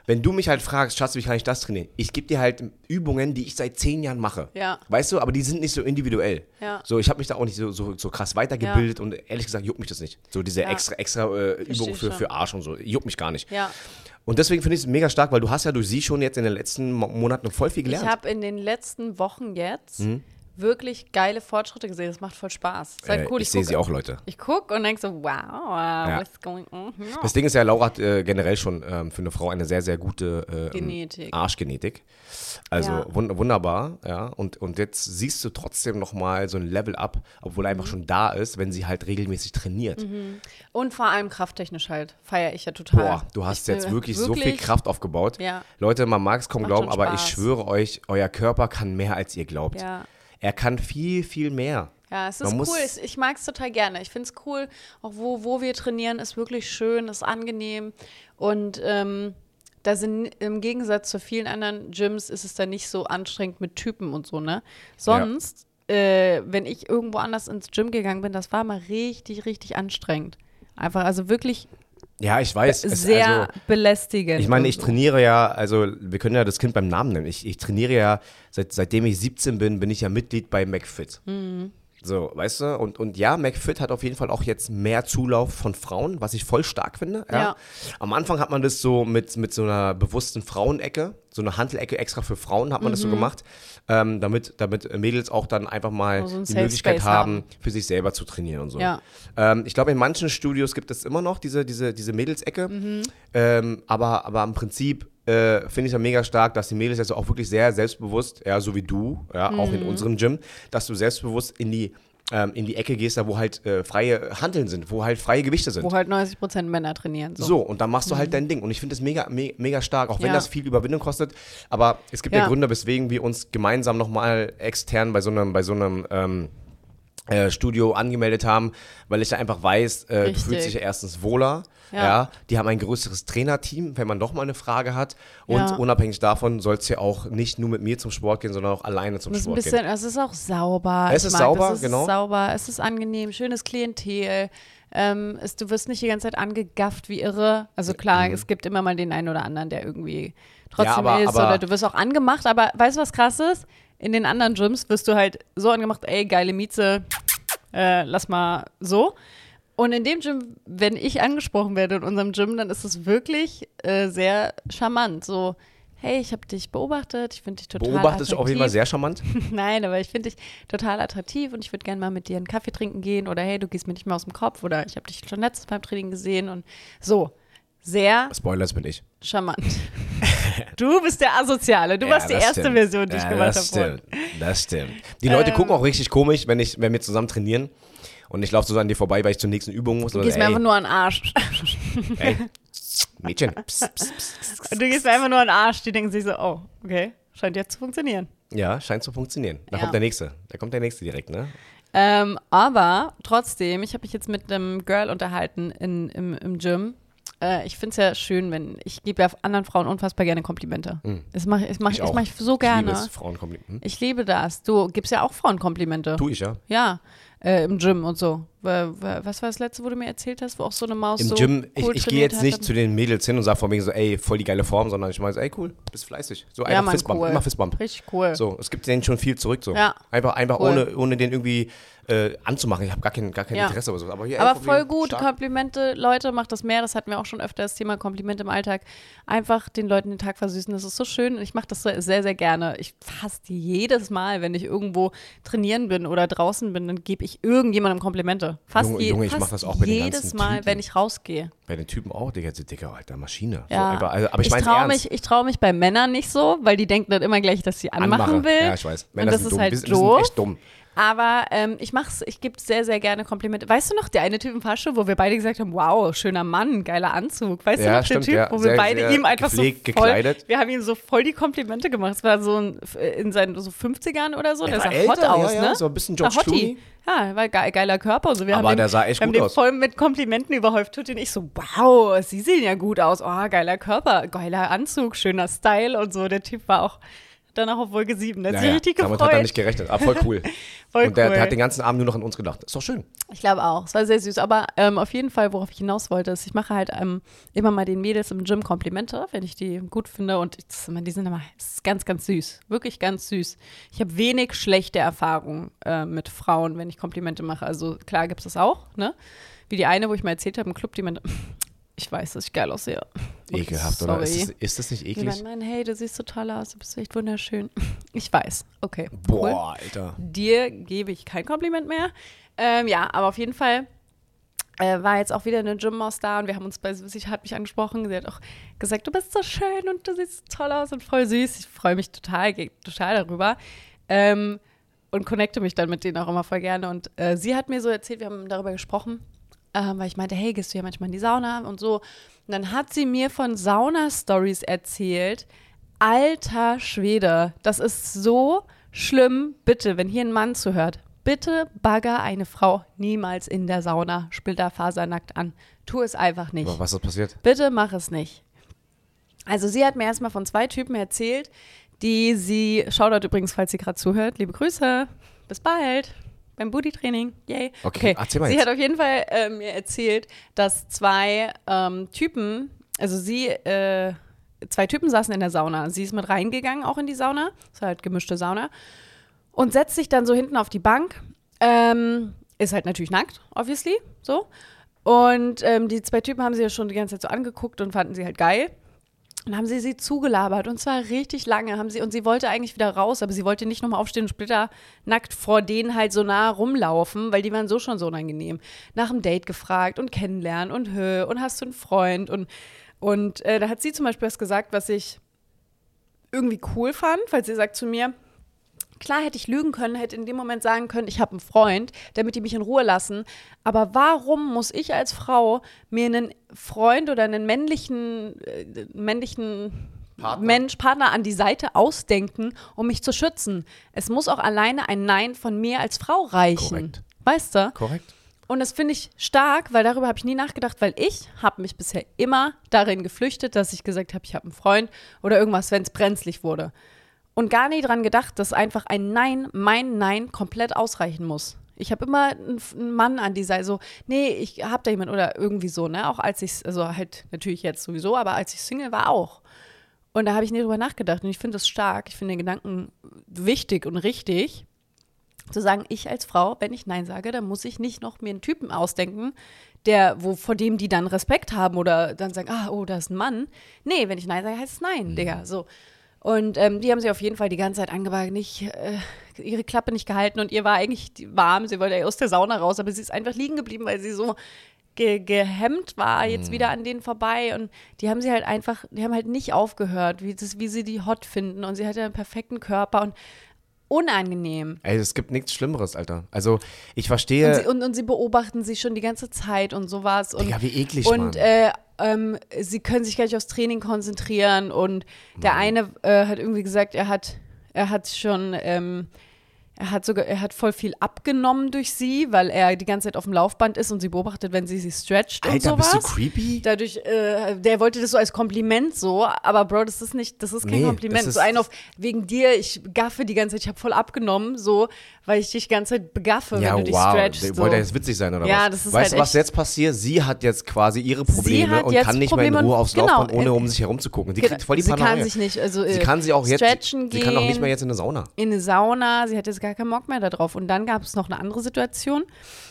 S2: wenn du mich halt fragst, Schatz, wie kann ich das trainieren? Ich gebe dir halt Übungen, die ich seit zehn Jahren mache.
S1: Ja.
S2: Weißt du, aber die sind nicht so individuell.
S1: Ja.
S2: So, ich habe mich da auch nicht so, so, so krass weitergebildet ja. und ehrlich gesagt juckt mich das nicht. So diese
S1: ja.
S2: extra, extra äh, Übungen für, für Arsch und so, juckt mich gar nicht.
S1: Ja.
S2: Und deswegen finde ich es mega stark, weil du hast ja durch sie schon jetzt in den letzten Monaten voll viel gelernt.
S1: Ich habe in den letzten Wochen jetzt
S2: mhm.
S1: wirklich geile Fortschritte gesehen. Das macht voll Spaß. Das ist halt cool.
S2: Äh, ich
S1: ich
S2: sehe sie auch, Leute.
S1: Ich gucke und denke so, wow,
S2: ja.
S1: what's going on here?
S2: Das Ding ist ja, Laura hat äh, generell schon ähm, für eine Frau eine sehr, sehr gute äh,
S1: Genetik.
S2: Arschgenetik. Also
S1: ja.
S2: wund- wunderbar, ja. Und, und jetzt siehst du trotzdem nochmal so ein Level up, obwohl er einfach schon da ist, wenn sie halt regelmäßig trainiert.
S1: Mhm. Und vor allem krafttechnisch halt, feiere ich ja total.
S2: Boah, du hast
S1: ich
S2: jetzt wirklich,
S1: wirklich
S2: so viel Kraft aufgebaut.
S1: Ja.
S2: Leute, man mag es kaum
S1: Macht
S2: glauben,
S1: schon
S2: aber ich
S1: Spaß.
S2: schwöre euch, euer Körper kann mehr, als ihr glaubt.
S1: Ja.
S2: Er kann viel, viel mehr.
S1: Ja, es ist
S2: Man
S1: cool.
S2: muss-
S1: Ich mag es total gerne. Ich finde es cool, auch wo, wo wir trainieren, ist wirklich schön, ist angenehm. Und ähm, da sind im Gegensatz zu vielen anderen Gyms ist es dann nicht so anstrengend mit Typen und so, ne? Sonst, äh, wenn ich irgendwo anders ins Gym gegangen bin, das war mal richtig, richtig anstrengend. Einfach, also wirklich
S2: Ja, ich weiß. Es,
S1: sehr
S2: also,
S1: belästigend.
S2: ich meine,
S1: und
S2: ich
S1: so.
S2: trainiere ja, also wir können ja das Kind beim Namen nennen. Ich, ich trainiere ja, seit, seitdem ich siebzehn bin, bin ich ja Mitglied bei McFit.
S1: Mhm.
S2: So, weißt du? Und, und ja, McFit hat auf jeden Fall auch jetzt mehr Zulauf von Frauen, was ich voll stark finde. Ja.
S1: Ja.
S2: Am Anfang hat man das so mit, mit so einer bewussten Frauenecke, so eine Hantelecke extra für Frauen hat man das so gemacht, ähm, damit, damit Mädels auch dann einfach mal
S1: Also ein
S2: die
S1: Safe
S2: Möglichkeit
S1: Space
S2: haben,
S1: haben.
S2: für sich selber zu trainieren und so.
S1: Ja.
S2: Ähm, ich glaube, in manchen Studios gibt es immer noch diese, diese, diese Mädelsecke,
S1: Mhm.
S2: ähm, aber, aber im Prinzip äh, finde ich ja mega stark, dass die Mädels jetzt auch wirklich sehr selbstbewusst, ja, so wie du, ja, auch
S1: Mhm.
S2: in unserem Gym, dass du selbstbewusst in die ähm, in die Ecke gehst, da wo halt äh, freie Hanteln sind, wo halt freie Gewichte sind.
S1: Wo halt neunzig Prozent Männer trainieren. So,
S2: So, und dann machst du halt dein Ding. Und ich finde das mega, me mega stark, auch wenn
S1: Ja.
S2: das viel Überwindung kostet. Aber es gibt ja,
S1: Ja.
S2: Gründe, weswegen wir uns gemeinsam nochmal extern bei so einem, bei so einem ähm, äh, Studio angemeldet haben, weil ich ja einfach weiß, äh, du
S1: Richtig.
S2: fühlst dich ja erstens wohler. Ja.
S1: Ja.
S2: Die haben ein größeres Trainerteam, wenn man doch mal eine Frage hat. Und
S1: Ja.
S2: unabhängig davon soll es ja auch nicht nur mit mir zum Sport gehen, sondern auch alleine zum
S1: Das ist ein
S2: Sport
S1: bisschen,
S2: gehen.
S1: es ist auch sauber.
S2: Es
S1: Ich
S2: ist
S1: mag
S2: sauber,
S1: das. Es
S2: genau.
S1: ist sauber, es ist angenehm, schönes Klientel. Ähm, es, du wirst nicht die ganze Zeit angegafft wie irre. Also klar, es gibt immer mal den einen oder anderen, der irgendwie trotzdem
S2: Mhm. Ja, aber-
S1: ist.
S2: aber-
S1: Oder du wirst auch angemacht. Aber weißt du, was krass ist? In den anderen Gyms wirst du halt so angemacht, ey, geile Mieze, äh, lass mal so. Und in dem Gym, wenn ich angesprochen werde in unserem Gym, dann ist es wirklich äh, sehr charmant. So, hey, ich habe dich beobachtet, ich finde dich total
S2: Beobachtest du auf jeden Fall
S1: attraktiv.
S2: sehr charmant.
S1: Nein, aber ich finde dich total attraktiv und ich würde gerne mal mit dir einen Kaffee trinken gehen oder hey, du gehst mir nicht mehr aus dem Kopf oder ich habe dich schon letztes beim Training gesehen und so. Sehr
S2: Spoiler, das bin ich.
S1: charmant. Du bist der Asoziale. Du
S2: Ja,
S1: warst die
S2: das
S1: erste
S2: stimmt.
S1: Version, die ich
S2: ja,
S1: gemacht
S2: das
S1: habe.
S2: stimmt. Das stimmt. Die Leute
S1: Ähm.
S2: gucken auch richtig komisch, wenn, ich, wenn wir zusammen trainieren und ich laufe so an dir vorbei, weil ich zur nächsten Übung muss.
S1: Du
S2: Oder,
S1: gehst mir
S2: ey,
S1: einfach nur an den Arsch.
S2: ey, Mädchen. Psst, psst, psst, psst.
S1: Und du gehst mir einfach nur an den Arsch. Die denken sich so, oh, okay, scheint jetzt zu funktionieren.
S2: Ja, scheint zu funktionieren. Da
S1: Ja.
S2: kommt der Nächste. Da kommt der Nächste direkt, ne?
S1: Ähm, aber trotzdem, ich habe mich jetzt mit einem Girl unterhalten in, im, im Gym. Äh, ich finde es ja schön, wenn ich gebe ja anderen Frauen unfassbar gerne Komplimente.
S2: Mhm.
S1: Das mache ich, mach,
S2: Ich
S1: ich,
S2: auch.
S1: mach ich so
S2: Ich liebe
S1: gerne.
S2: es, Frauenkompliment. Hm?
S1: Ich liebe das. Du gibst ja auch Frauen Komplimente.
S2: Tu ich, ja.
S1: Ja, äh, im Gym und so. Wa- wa- Was war das letzte, wo du mir erzählt hast, wo auch so eine Maus
S2: Im
S1: so
S2: Gym, ich,
S1: cool
S2: ich gehe
S1: trainiert
S2: jetzt
S1: hat?
S2: nicht zu den Mädels hin und sage von wegen so, ey, voll die geile Form, sondern ich meine so, ey, cool, bist fleißig. So
S1: Ja,
S2: einfach
S1: Mann,
S2: Fistbump,
S1: cool.
S2: immer Fistbump.
S1: Richtig cool.
S2: So, es gibt denen schon viel zurück so.
S1: Ja.
S2: Einfach, einfach
S1: Cool.
S2: ohne, ohne den irgendwie äh, anzumachen. Ich habe gar kein, gar kein
S1: Ja.
S2: Interesse oder so. Aber, hier, ey,
S1: Aber
S2: von
S1: voll
S2: wegen
S1: gut,
S2: stark.
S1: Komplimente, Leute, macht das mehr. Das hatten wir auch schon öfter, das Thema Komplimente im Alltag. Einfach den Leuten den Tag versüßen, das ist so schön. Und ich mache das so sehr, sehr gerne. Ich fast jedes Mal, wenn ich irgendwo trainieren bin oder draußen bin, dann gebe ich irgendjemandem Komplimente. Fast,
S2: Junge,
S1: je,
S2: Junge, ich
S1: fast
S2: mach das auch bei den
S1: jedes
S2: ganzen
S1: Mal,
S2: Typen.
S1: wenn ich rausgehe.
S2: Bei den Typen auch, Digga, so Dicker, alter Maschine. So
S1: Ja.
S2: einfach, also, aber ich,
S1: ich
S2: meine
S1: traue
S2: ernst.
S1: mich, ich trau mich bei Männern nicht so, weil die denken dann immer gleich, dass sie anmachen
S2: Anmache.
S1: will.
S2: Ja, ich weiß.
S1: Und
S2: Männer
S1: das
S2: sind
S1: ist
S2: dumm.
S1: halt
S2: Wir sind- wir
S1: doof.
S2: sind echt dumm.
S1: Aber ähm, ich mach's, ich gebe sehr, sehr gerne Komplimente. Weißt du noch, der eine Typ im Fahrstuhl, wo wir beide gesagt haben, wow, schöner Mann, geiler Anzug. Weißt
S2: Ja,
S1: du noch,
S2: stimmt,
S1: der Typ,
S2: ja.
S1: wo
S2: Sehr,
S1: wir beide
S2: sehr
S1: ihm einfach
S2: gepflegt,
S1: so voll,
S2: gekleidet.
S1: wir haben ihm so voll die Komplimente gemacht. Es war so ein, in seinen so fünfzigern oder so.
S2: Er
S1: Der
S2: war
S1: sah hot
S2: älter,
S1: aus,
S2: ja, ja,
S1: ne?
S2: so ein bisschen
S1: War
S2: George
S1: Hottie.
S2: Clooney.
S1: Ja, er war ge geiler Körper und so. Wir
S2: Aber
S1: haben
S2: der
S1: den,
S2: sah echt
S1: wir haben
S2: gut
S1: den
S2: aus.
S1: voll mit Komplimenten überhäuft. Tut ihn ich so, wow, sie sehen ja gut aus. Oh, geiler Körper, geiler Anzug, schöner Style und so. Der Typ war auch danach auf Wolke sieben. Das
S2: Ja,
S1: ist
S2: ja.
S1: richtig gefreut.
S2: Damit hat er nicht gerechnet. Aber voll cool.
S1: Voll
S2: Und der,
S1: cool.
S2: der hat den ganzen Abend nur noch an uns gedacht. Ist doch schön.
S1: Ich glaube auch. Es war sehr süß. Aber ähm, auf jeden Fall, worauf ich hinaus wollte, ist, ich mache halt ähm, immer mal den Mädels im Gym Komplimente, wenn ich die gut finde. Und das, die sind immer das ist ganz, ganz süß. Wirklich ganz süß. Ich habe wenig schlechte Erfahrungen äh, mit Frauen, wenn ich Komplimente mache. Also klar gibt es das auch, ne? Wie die eine, wo ich mal erzählt habe im Club, die meinte, ich weiß, dass ich geil aussehe.
S2: Ekelhaft,
S1: sorry.
S2: oder? Ist das, ist das nicht
S1: Die
S2: eklig?
S1: meinen, hey, du siehst so toll aus, du bist echt wunderschön. Ich weiß, okay.
S2: Boah,
S1: Cool.
S2: Alter.
S1: Dir gebe ich kein Kompliment mehr. Ähm, ja, aber auf jeden Fall äh, war jetzt auch wieder eine Gymmaus da und wir haben uns bei, sie hat mich angesprochen, sie hat auch gesagt, du bist so schön und du siehst toll aus und voll süß. Ich freue mich total, total darüber. Ähm, und connecte mich dann mit denen auch immer voll gerne. Und äh, sie hat mir so erzählt, wir haben darüber gesprochen, ähm, weil ich meinte, hey, gehst du ja manchmal in die Sauna und so. Und dann hat sie mir von Sauna-Stories erzählt. Alter Schwede, das ist so schlimm. Bitte, wenn hier ein Mann zuhört, bitte bagger eine Frau niemals in der Sauna splitterfasernackt an. Tu es einfach nicht.
S2: Aber was ist passiert?
S1: Bitte mach es nicht. Also sie hat mir erstmal von zwei Typen erzählt, die sie, Shoutout übrigens, falls sie gerade zuhört, liebe Grüße, bis bald beim Booty-Training, yay.
S2: Okay, erzähl mal
S1: Sie
S2: jetzt.
S1: hat auf jeden Fall äh, mir erzählt, dass zwei ähm, Typen, also sie, äh, zwei Typen saßen in der Sauna. Sie ist mit reingegangen, auch in die Sauna, ist halt gemischte Sauna, und setzt sich dann so hinten auf die Bank, ähm, ist halt natürlich nackt, obviously, so. Und ähm, die zwei Typen haben sie ja schon die ganze Zeit so angeguckt und fanden sie halt geil. Und haben sie sie zugelabert und zwar richtig lange haben sie und sie wollte eigentlich wieder raus, aber sie wollte nicht nochmal aufstehen und splitternackt vor denen halt so nah rumlaufen, weil die waren so schon so unangenehm. Nach dem Date gefragt und kennenlernen und hö, und hast du einen Freund und, und äh, da hat sie zum Beispiel was gesagt, was ich irgendwie cool fand, weil sie sagt zu mir, klar hätte ich lügen können, hätte in dem Moment sagen können, ich habe einen Freund, damit die mich in Ruhe lassen. Aber warum muss ich als Frau mir einen Freund oder einen männlichen, äh, männlichen
S2: Partner.
S1: Mensch, Partner an die Seite ausdenken, um mich zu schützen? Es muss auch alleine ein Nein von mir als Frau reichen.
S2: Korrekt.
S1: Weißt du?
S2: Korrekt.
S1: Und das finde ich stark, weil darüber habe ich nie nachgedacht, weil ich habe mich bisher immer darin geflüchtet, dass ich gesagt habe, ich habe einen Freund oder irgendwas, wenn es brenzlig wurde. Und gar nie dran gedacht, dass einfach ein Nein, mein Nein, komplett ausreichen muss. Ich habe immer einen, einen Mann an die Seite, so, nee, ich habe da jemanden oder irgendwie so, ne? Auch als ich, also halt natürlich jetzt sowieso, aber als ich Single war auch. Und da habe ich nie drüber nachgedacht. Und ich finde das stark, ich finde den Gedanken wichtig und richtig, zu sagen, ich als Frau, wenn ich Nein sage, dann muss ich nicht noch mir einen Typen ausdenken, der, wo, vor dem die dann Respekt haben oder dann sagen, ah, oh, da ist ein Mann. Nee, wenn ich Nein sage, heißt es Nein, mhm. Digga, so. Und ähm, die haben sie auf jeden Fall die ganze Zeit angewagt, nicht, äh, ihre Klappe nicht gehalten und ihr war eigentlich warm, sie wollte ja aus der Sauna raus, aber sie ist einfach liegen geblieben, weil sie so ge- gehemmt war, jetzt mm. wieder an denen vorbei und die haben sie halt einfach, die haben halt nicht aufgehört, wie, das, wie sie die hot finden und sie hatte einen perfekten Körper und unangenehm.
S2: Ey, es gibt nichts Schlimmeres, Alter. Also, ich verstehe.
S1: Und sie, und, und sie beobachten sie schon die ganze Zeit und sowas. Und,
S2: Digga, wie eklig,
S1: Und
S2: Mann.
S1: äh, ähm, sie können sich gar nicht aufs Training konzentrieren. Und der eine äh, hat irgendwie gesagt, er hat, er hat schon, ähm, er hat sogar, er hat voll viel abgenommen durch sie, weil er die ganze Zeit auf dem Laufband ist und sie beobachtet, wenn sie sie stretcht und
S2: Alter,
S1: sowas.
S2: bist du creepy?
S1: Dadurch, äh, der wollte das so als Kompliment so, aber Bro, das ist nicht, das ist kein
S2: Nee,
S1: Kompliment.
S2: das ist-
S1: So ein auf, wegen dir, ich gaffe die ganze Zeit, ich habe voll abgenommen, so, weil ich dich die ganze Zeit begaffe,
S2: Ja,
S1: wenn du dich
S2: wow.
S1: stretchst. So.
S2: Wollte er jetzt witzig sein oder
S1: Ja,
S2: was?
S1: das ist
S2: Weißt
S1: halt
S2: du, was
S1: echt-
S2: jetzt passiert? Sie hat jetzt quasi ihre Probleme
S1: hat
S2: und
S1: jetzt
S2: kann nicht mehr in
S1: Probleme
S2: Ruhe
S1: und-
S2: aufs
S1: genau,
S2: Laufband, ohne
S1: äh,
S2: um sich herumzugucken. Die
S1: Genau.
S2: kriegt voll die
S1: Sie
S2: Paranoia.
S1: kann sich nicht, also
S2: Sie
S1: äh,
S2: kann sie auch jetzt,
S1: stretchen
S2: sie
S1: gehen,
S2: kann auch nicht mehr jetzt in eine Sauna.
S1: in eine Sauna, sie hat jetzt gar keinen Bock mehr da drauf. Und dann gab es noch eine andere Situation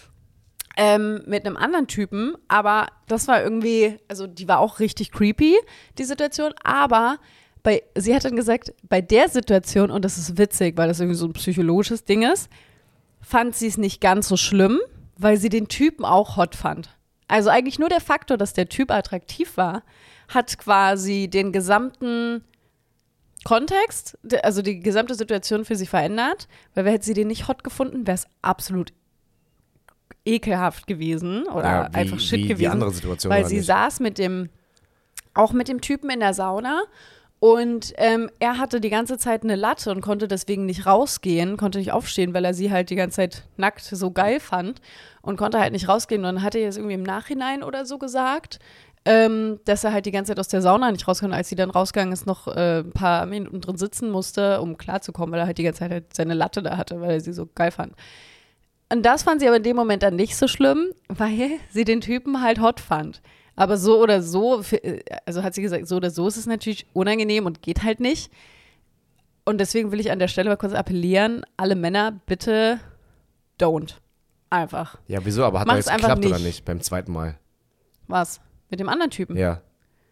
S1: ähm, mit einem anderen Typen, aber das war irgendwie, also die war auch richtig creepy, die Situation, aber bei, sie hat dann gesagt, bei der Situation, und das ist witzig, weil das irgendwie so ein psychologisches Ding ist, fand sie es nicht ganz so schlimm, weil sie den Typen auch hot fand. Also eigentlich nur der Faktor, dass der Typ attraktiv war, hat quasi den gesamten Kontext, de- also die gesamte Situation für sie verändert, weil hätte sie den nicht hot gefunden, wäre es absolut ekelhaft gewesen oder
S2: Ja, wie-
S1: einfach shit
S2: wie die
S1: gewesen.
S2: andere Situation,
S1: Weil
S2: oder
S1: sie
S2: nicht?
S1: saß mit dem, auch mit dem Typen in der Sauna und ähm, er hatte die ganze Zeit eine Latte und konnte deswegen nicht rausgehen, konnte nicht aufstehen, weil er sie halt die ganze Zeit nackt so geil fand und konnte halt nicht rausgehen. Und dann hat er jetzt irgendwie im Nachhinein oder so gesagt, ähm, dass er halt die ganze Zeit aus der Sauna nicht rauskam. Als sie dann rausgegangen ist, noch äh, ein paar Minuten drin sitzen musste, um klarzukommen, weil er halt die ganze Zeit halt seine Latte da hatte, weil er sie so geil fand. Und das fand sie aber in dem Moment dann nicht so schlimm, weil sie den Typen halt hot fand. Aber so oder so, also hat sie gesagt, so oder so ist es natürlich unangenehm und geht halt nicht. Und deswegen will ich an der Stelle mal kurz appellieren, alle Männer, bitte don't. Einfach.
S2: Ja, wieso? Aber hat
S1: Mach's
S2: das jetzt geklappt
S1: nicht.
S2: oder nicht beim zweiten Mal?
S1: Was? Mit dem anderen Typen?
S2: Ja.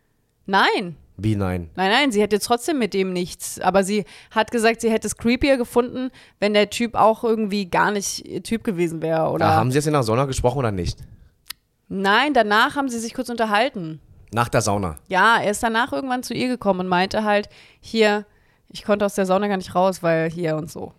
S1: Nein.
S2: Wie nein?
S1: Nein, nein, sie hätte trotzdem mit dem nichts. Aber sie hat gesagt, sie hätte es creepier gefunden, wenn der Typ auch irgendwie gar nicht ihr Typ gewesen wäre. Oder?
S2: Ja, haben sie jetzt in der Sauna gesprochen oder nicht?
S1: Nein, danach haben sie sich kurz unterhalten.
S2: Nach der Sauna?
S1: Ja, er ist danach irgendwann zu ihr gekommen und meinte halt, hier, ich konnte aus der Sauna gar nicht raus, weil hier und so.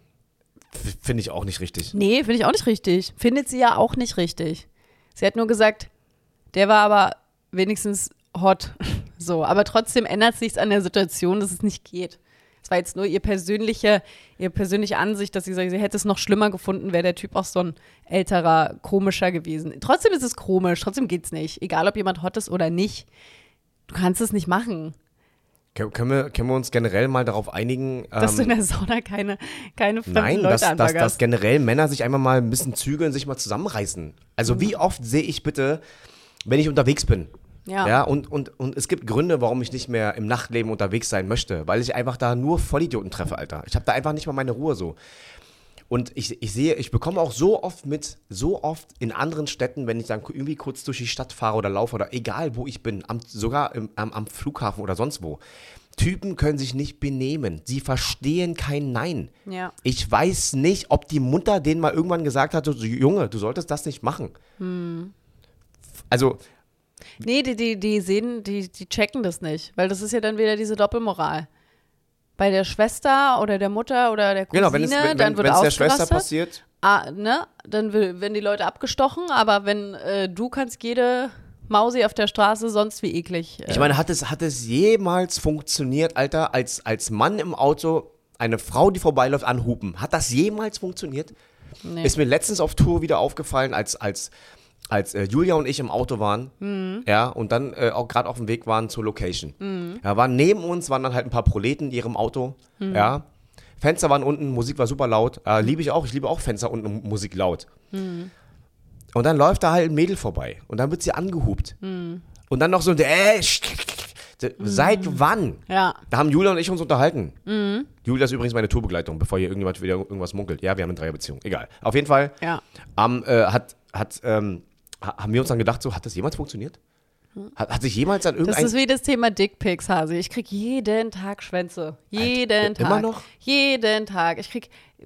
S2: F- Finde ich auch nicht richtig.
S1: Nee, finde ich auch nicht richtig. Findet sie ja auch nicht richtig. Sie hat nur gesagt, der war aber wenigstens hot. So, aber trotzdem ändert nichts an der Situation, dass es nicht geht. Es war jetzt nur ihr persönliche, ihre persönliche Ansicht, dass sie sagt, sie hätte es noch schlimmer gefunden, wäre der Typ auch so ein älterer, komischer gewesen. Trotzdem ist es komisch, trotzdem geht's nicht. Egal, ob jemand hot ist oder nicht. Du kannst es nicht machen.
S2: Können können wir, können wir uns generell mal darauf einigen?
S1: Dass du in
S2: ähm,
S1: der Sauna keine, keine fremden
S2: Nein,
S1: Leute
S2: dass, dass,
S1: anbaggerst.
S2: dass generell Männer sich einmal mal ein bisschen zügeln, sich mal zusammenreißen. Also
S1: Mhm.
S2: wie oft sehe ich bitte, wenn ich unterwegs bin,
S1: Ja.
S2: ja, und, und, und es gibt Gründe, warum ich nicht mehr im Nachtleben unterwegs sein möchte, weil ich einfach da nur Vollidioten treffe, Alter. Ich habe da einfach nicht mal meine Ruhe so. Und ich, ich sehe, ich bekomme auch so oft mit, so oft in anderen Städten, wenn ich dann irgendwie kurz durch die Stadt fahre oder laufe oder egal wo ich bin, am, sogar im, am, am Flughafen oder sonst wo. Typen können sich nicht benehmen. Sie verstehen kein Nein.
S1: Ja.
S2: Ich weiß nicht, ob die Mutter denen mal irgendwann gesagt hat, so, Junge, du solltest das nicht machen.
S1: Hm.
S2: Also,
S1: Nee, die, die, die sehen, die, die checken das nicht, weil das ist ja dann wieder diese Doppelmoral. Bei der Schwester oder der Mutter oder der Cousine,
S2: genau, wenn es, wenn,
S1: dann
S2: wenn,
S1: wird
S2: wenn es der Schwester
S1: ausgerastet.
S2: passiert,
S1: Ah, ne? Dann will, werden die Leute abgestochen, aber wenn äh, du kannst jede Mausi auf der Straße sonst wie eklig. Äh,
S2: ich meine, hat es, hat es jemals funktioniert, Alter, als, als Mann im Auto eine Frau, die vorbeiläuft, anhupen? Hat das jemals funktioniert?
S1: nee.
S2: Ist mir letztens auf Tour wieder aufgefallen, als, als, als äh, Julia und ich im Auto waren,
S1: Mhm.
S2: ja, und dann äh, auch gerade auf dem Weg waren zur Location. Mhm. Ja, waren neben uns, waren dann halt ein paar Proleten in ihrem Auto,
S1: Mhm.
S2: ja. Fenster waren unten, Musik war super laut. Äh, liebe ich auch, ich liebe auch Fenster unten, Musik laut.
S1: Mhm.
S2: Und dann läuft da halt ein Mädel vorbei und dann wird sie angehupt.
S1: Mhm.
S2: Und dann noch so, äh, seit wann?
S1: Ja.
S2: Da haben Julia und ich uns unterhalten.
S1: Mhm.
S2: Julia ist übrigens meine Tourbegleitung, bevor hier irgendjemand wieder irgendwas munkelt. Ja, wir haben eine Dreierbeziehung. Egal. Auf jeden Fall
S1: Ja.
S2: ähm, äh, hat, hat, ähm, ha- haben wir uns dann gedacht, so, hat das jemals funktioniert? Hat, hat sich jemals an
S1: Das
S2: irgendein...
S1: ist wie das Thema Dickpics, Hase. Ich krieg jeden Tag Schwänze. Jeden
S2: Alter,
S1: Tag.
S2: immer noch?
S1: Jeden Tag. Ich krieg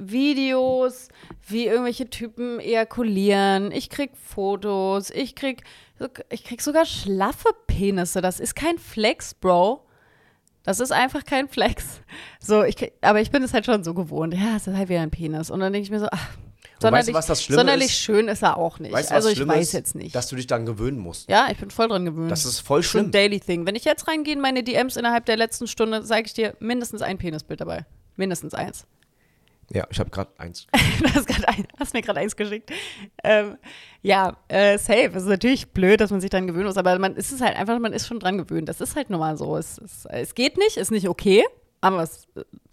S1: Videos, wie irgendwelche Typen ejakulieren. Ich krieg Fotos. Ich krieg, ich krieg sogar schlaffe Penisse. Das ist kein Flex, Bro. Das ist einfach kein Flex. So, ich krieg, aber ich bin es halt schon so gewohnt. Ja, es ist halt wieder ein Penis. Und dann denke ich mir so, ach,
S2: Und weißt du,
S1: sonderlich,
S2: was das Schlimme
S1: sonderlich
S2: ist?
S1: schön ist er auch nicht.
S2: Weißt du, was
S1: also ich
S2: schlimm
S1: weiß
S2: ist?
S1: jetzt nicht.
S2: Dass du dich dann gewöhnen musst.
S1: Ja, ich bin voll dran gewöhnt.
S2: Das ist voll
S1: So
S2: schlimm.
S1: ein Daily Thing. Wenn ich jetzt reingehe in meine D Ms innerhalb der letzten Stunde, sage ich dir mindestens ein Penisbild dabei. Mindestens eins.
S2: Ja, ich habe gerade eins.
S1: Du hast, grad ein, hast mir gerade eins geschickt. Ähm, ja, äh, safe. Es ist natürlich blöd, dass man sich dann gewöhnen muss, aber man ist es halt einfach, man ist schon dran gewöhnt. Das ist halt nun mal so. Es, es, es geht nicht, ist nicht okay, aber es,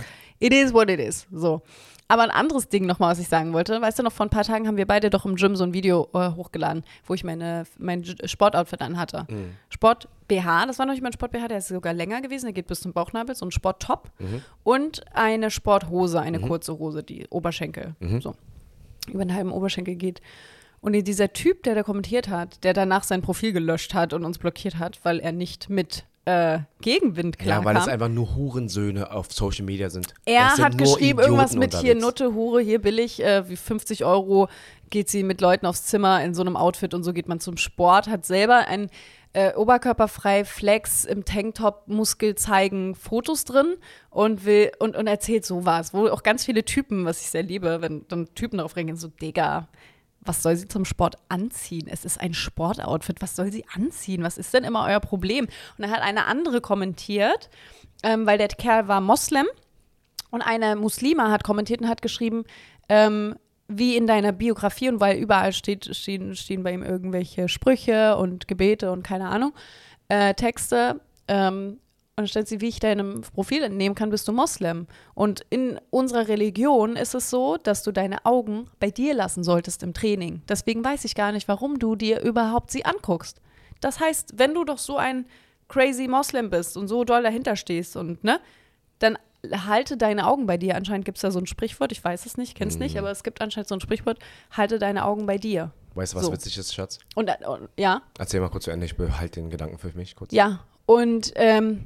S1: it is what it is. So. Aber ein anderes Ding nochmal, was ich sagen wollte. Weißt du noch, vor ein paar Tagen haben wir beide doch im Gym so ein Video äh, hochgeladen, wo ich meine, mein J- Sportoutfit anhatte.
S2: Mhm.
S1: Sport-B H, das war noch nicht mein Sport-B H, der ist sogar länger gewesen, der geht bis zum Bauchnabel, so ein Sport-Top.
S2: Mhm.
S1: Und eine Sporthose, eine
S2: Mhm.
S1: kurze Hose, die Oberschenkel,
S2: Mhm.
S1: so, über den halben Oberschenkel geht. Und dieser Typ, der da kommentiert hat, der danach sein Profil gelöscht hat und uns blockiert hat, weil er nicht mit äh, Gegenwind
S2: Ja,
S1: klarkam.
S2: weil es einfach nur Hurensöhne auf Social Media sind.
S1: Er
S2: Das sind
S1: hat
S2: nur
S1: geschrieben,
S2: Idioten
S1: irgendwas mit hier
S2: unterwegs.
S1: Nutte, Hure, hier billig, äh, wie fünfzig Euro geht sie mit Leuten aufs Zimmer in so einem Outfit und so geht man zum Sport, hat selber ein äh, oberkörperfrei Flex im Tanktop, Muskel zeigen, Fotos drin und will und, und erzählt sowas, wo auch ganz viele Typen, was ich sehr liebe, wenn dann Typen darauf reagieren, so, Digga, was soll sie zum Sport anziehen? Es ist ein Sportoutfit. Was soll sie anziehen? Was ist denn immer euer Problem? Und dann hat eine andere kommentiert, ähm, weil der Kerl war Moslem und eine Muslima hat kommentiert und hat geschrieben, ähm, wie in deiner Biografie und weil überall steht, stehen, stehen bei ihm irgendwelche Sprüche und Gebete und keine Ahnung. äh, Texte, ähm, und dann stellt sie, wie ich deinem Profil entnehmen kann, bist du Moslem. Und in unserer Religion ist es so, dass du deine Augen bei dir lassen solltest im Training. Deswegen weiß ich gar nicht, warum du dir überhaupt sie anguckst. Das heißt, wenn du doch so ein crazy Moslem bist und so doll dahinter stehst und, ne, dann halte deine Augen bei dir. Anscheinend gibt es da so ein Sprichwort, ich weiß es nicht, kenn's mm. nicht, aber es gibt anscheinend so ein Sprichwort, halte deine Augen bei dir.
S2: Weißt du, was
S1: so.
S2: witzig ist, Schatz?
S1: Und, und ja?
S2: Erzähl mal kurz zu Ende, ich behalte den Gedanken für mich kurz.
S1: Ja, und ähm,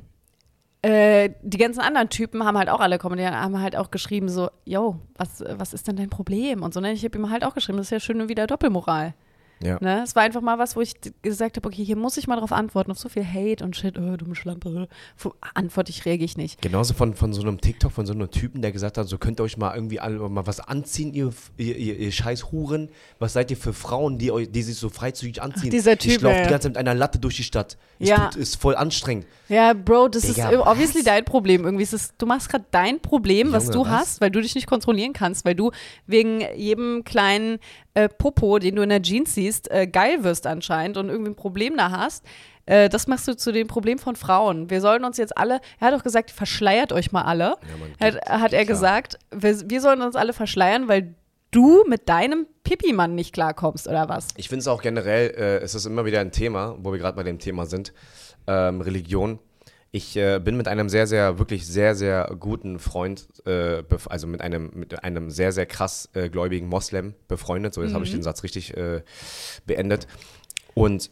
S1: äh, die ganzen anderen Typen haben halt auch alle kommentiert, haben halt auch geschrieben so, yo, was, was ist denn dein Problem? Und so, ne? Ich habe ihm halt auch geschrieben, das ist ja schön wieder Doppelmoral.
S2: Ja.
S1: Ne? Es war einfach mal was, wo ich gesagt habe, okay, hier muss ich mal drauf antworten, auf so viel Hate und Shit, oh, dumme Schlampe, antworte ich, rege ich nicht.
S2: Genauso von, von so einem TikTok, von so einem Typen, der gesagt hat, so könnt ihr euch mal irgendwie alle mal was anziehen, ihr, ihr, ihr, ihr scheiß Huren, was seid ihr für Frauen, die, euch, die sich so freizügig anziehen?
S1: Ach, dieser Typ,
S2: ich laufe
S1: ey.
S2: die ganze Zeit mit einer Latte durch die Stadt. Ich
S1: ja.
S2: tut, ist voll anstrengend.
S1: Ja, Bro, das
S2: Digga,
S1: ist obviously
S2: was?
S1: dein Problem. Irgendwie ist es, du machst gerade dein Problem, was
S2: Junge,
S1: du
S2: was?
S1: hast, weil du dich nicht kontrollieren kannst, weil du wegen jedem kleinen äh, Popo, den du in der Jeans siehst, äh, geil wirst anscheinend und irgendwie ein Problem da hast. Äh, das machst du zu dem Problem von Frauen. Wir sollen uns jetzt alle, er hat doch gesagt, verschleiert euch mal alle. Ja, Mann, geht, hat, hat er klar. gesagt, wir, wir sollen uns alle verschleiern, weil du mit deinem Pipi-Mann nicht klarkommst, oder was?
S2: Ich finde es auch generell, äh, es ist immer wieder ein Thema, wo wir gerade bei dem Thema sind, ähm, Religion. Ich äh, bin mit einem sehr, sehr, wirklich sehr, sehr guten Freund, äh, bef- also mit einem, mit einem sehr, sehr krass äh, gläubigen Moslem befreundet. So, jetzt mhm. habe ich den Satz richtig äh, beendet. Und,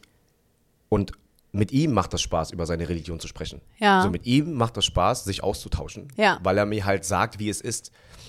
S2: und mit ihm macht das Spaß, über seine Religion zu sprechen.
S1: Ja.
S2: So, mit ihm macht das Spaß, sich auszutauschen.
S1: Ja.
S2: Weil er mir halt sagt, wie es ist.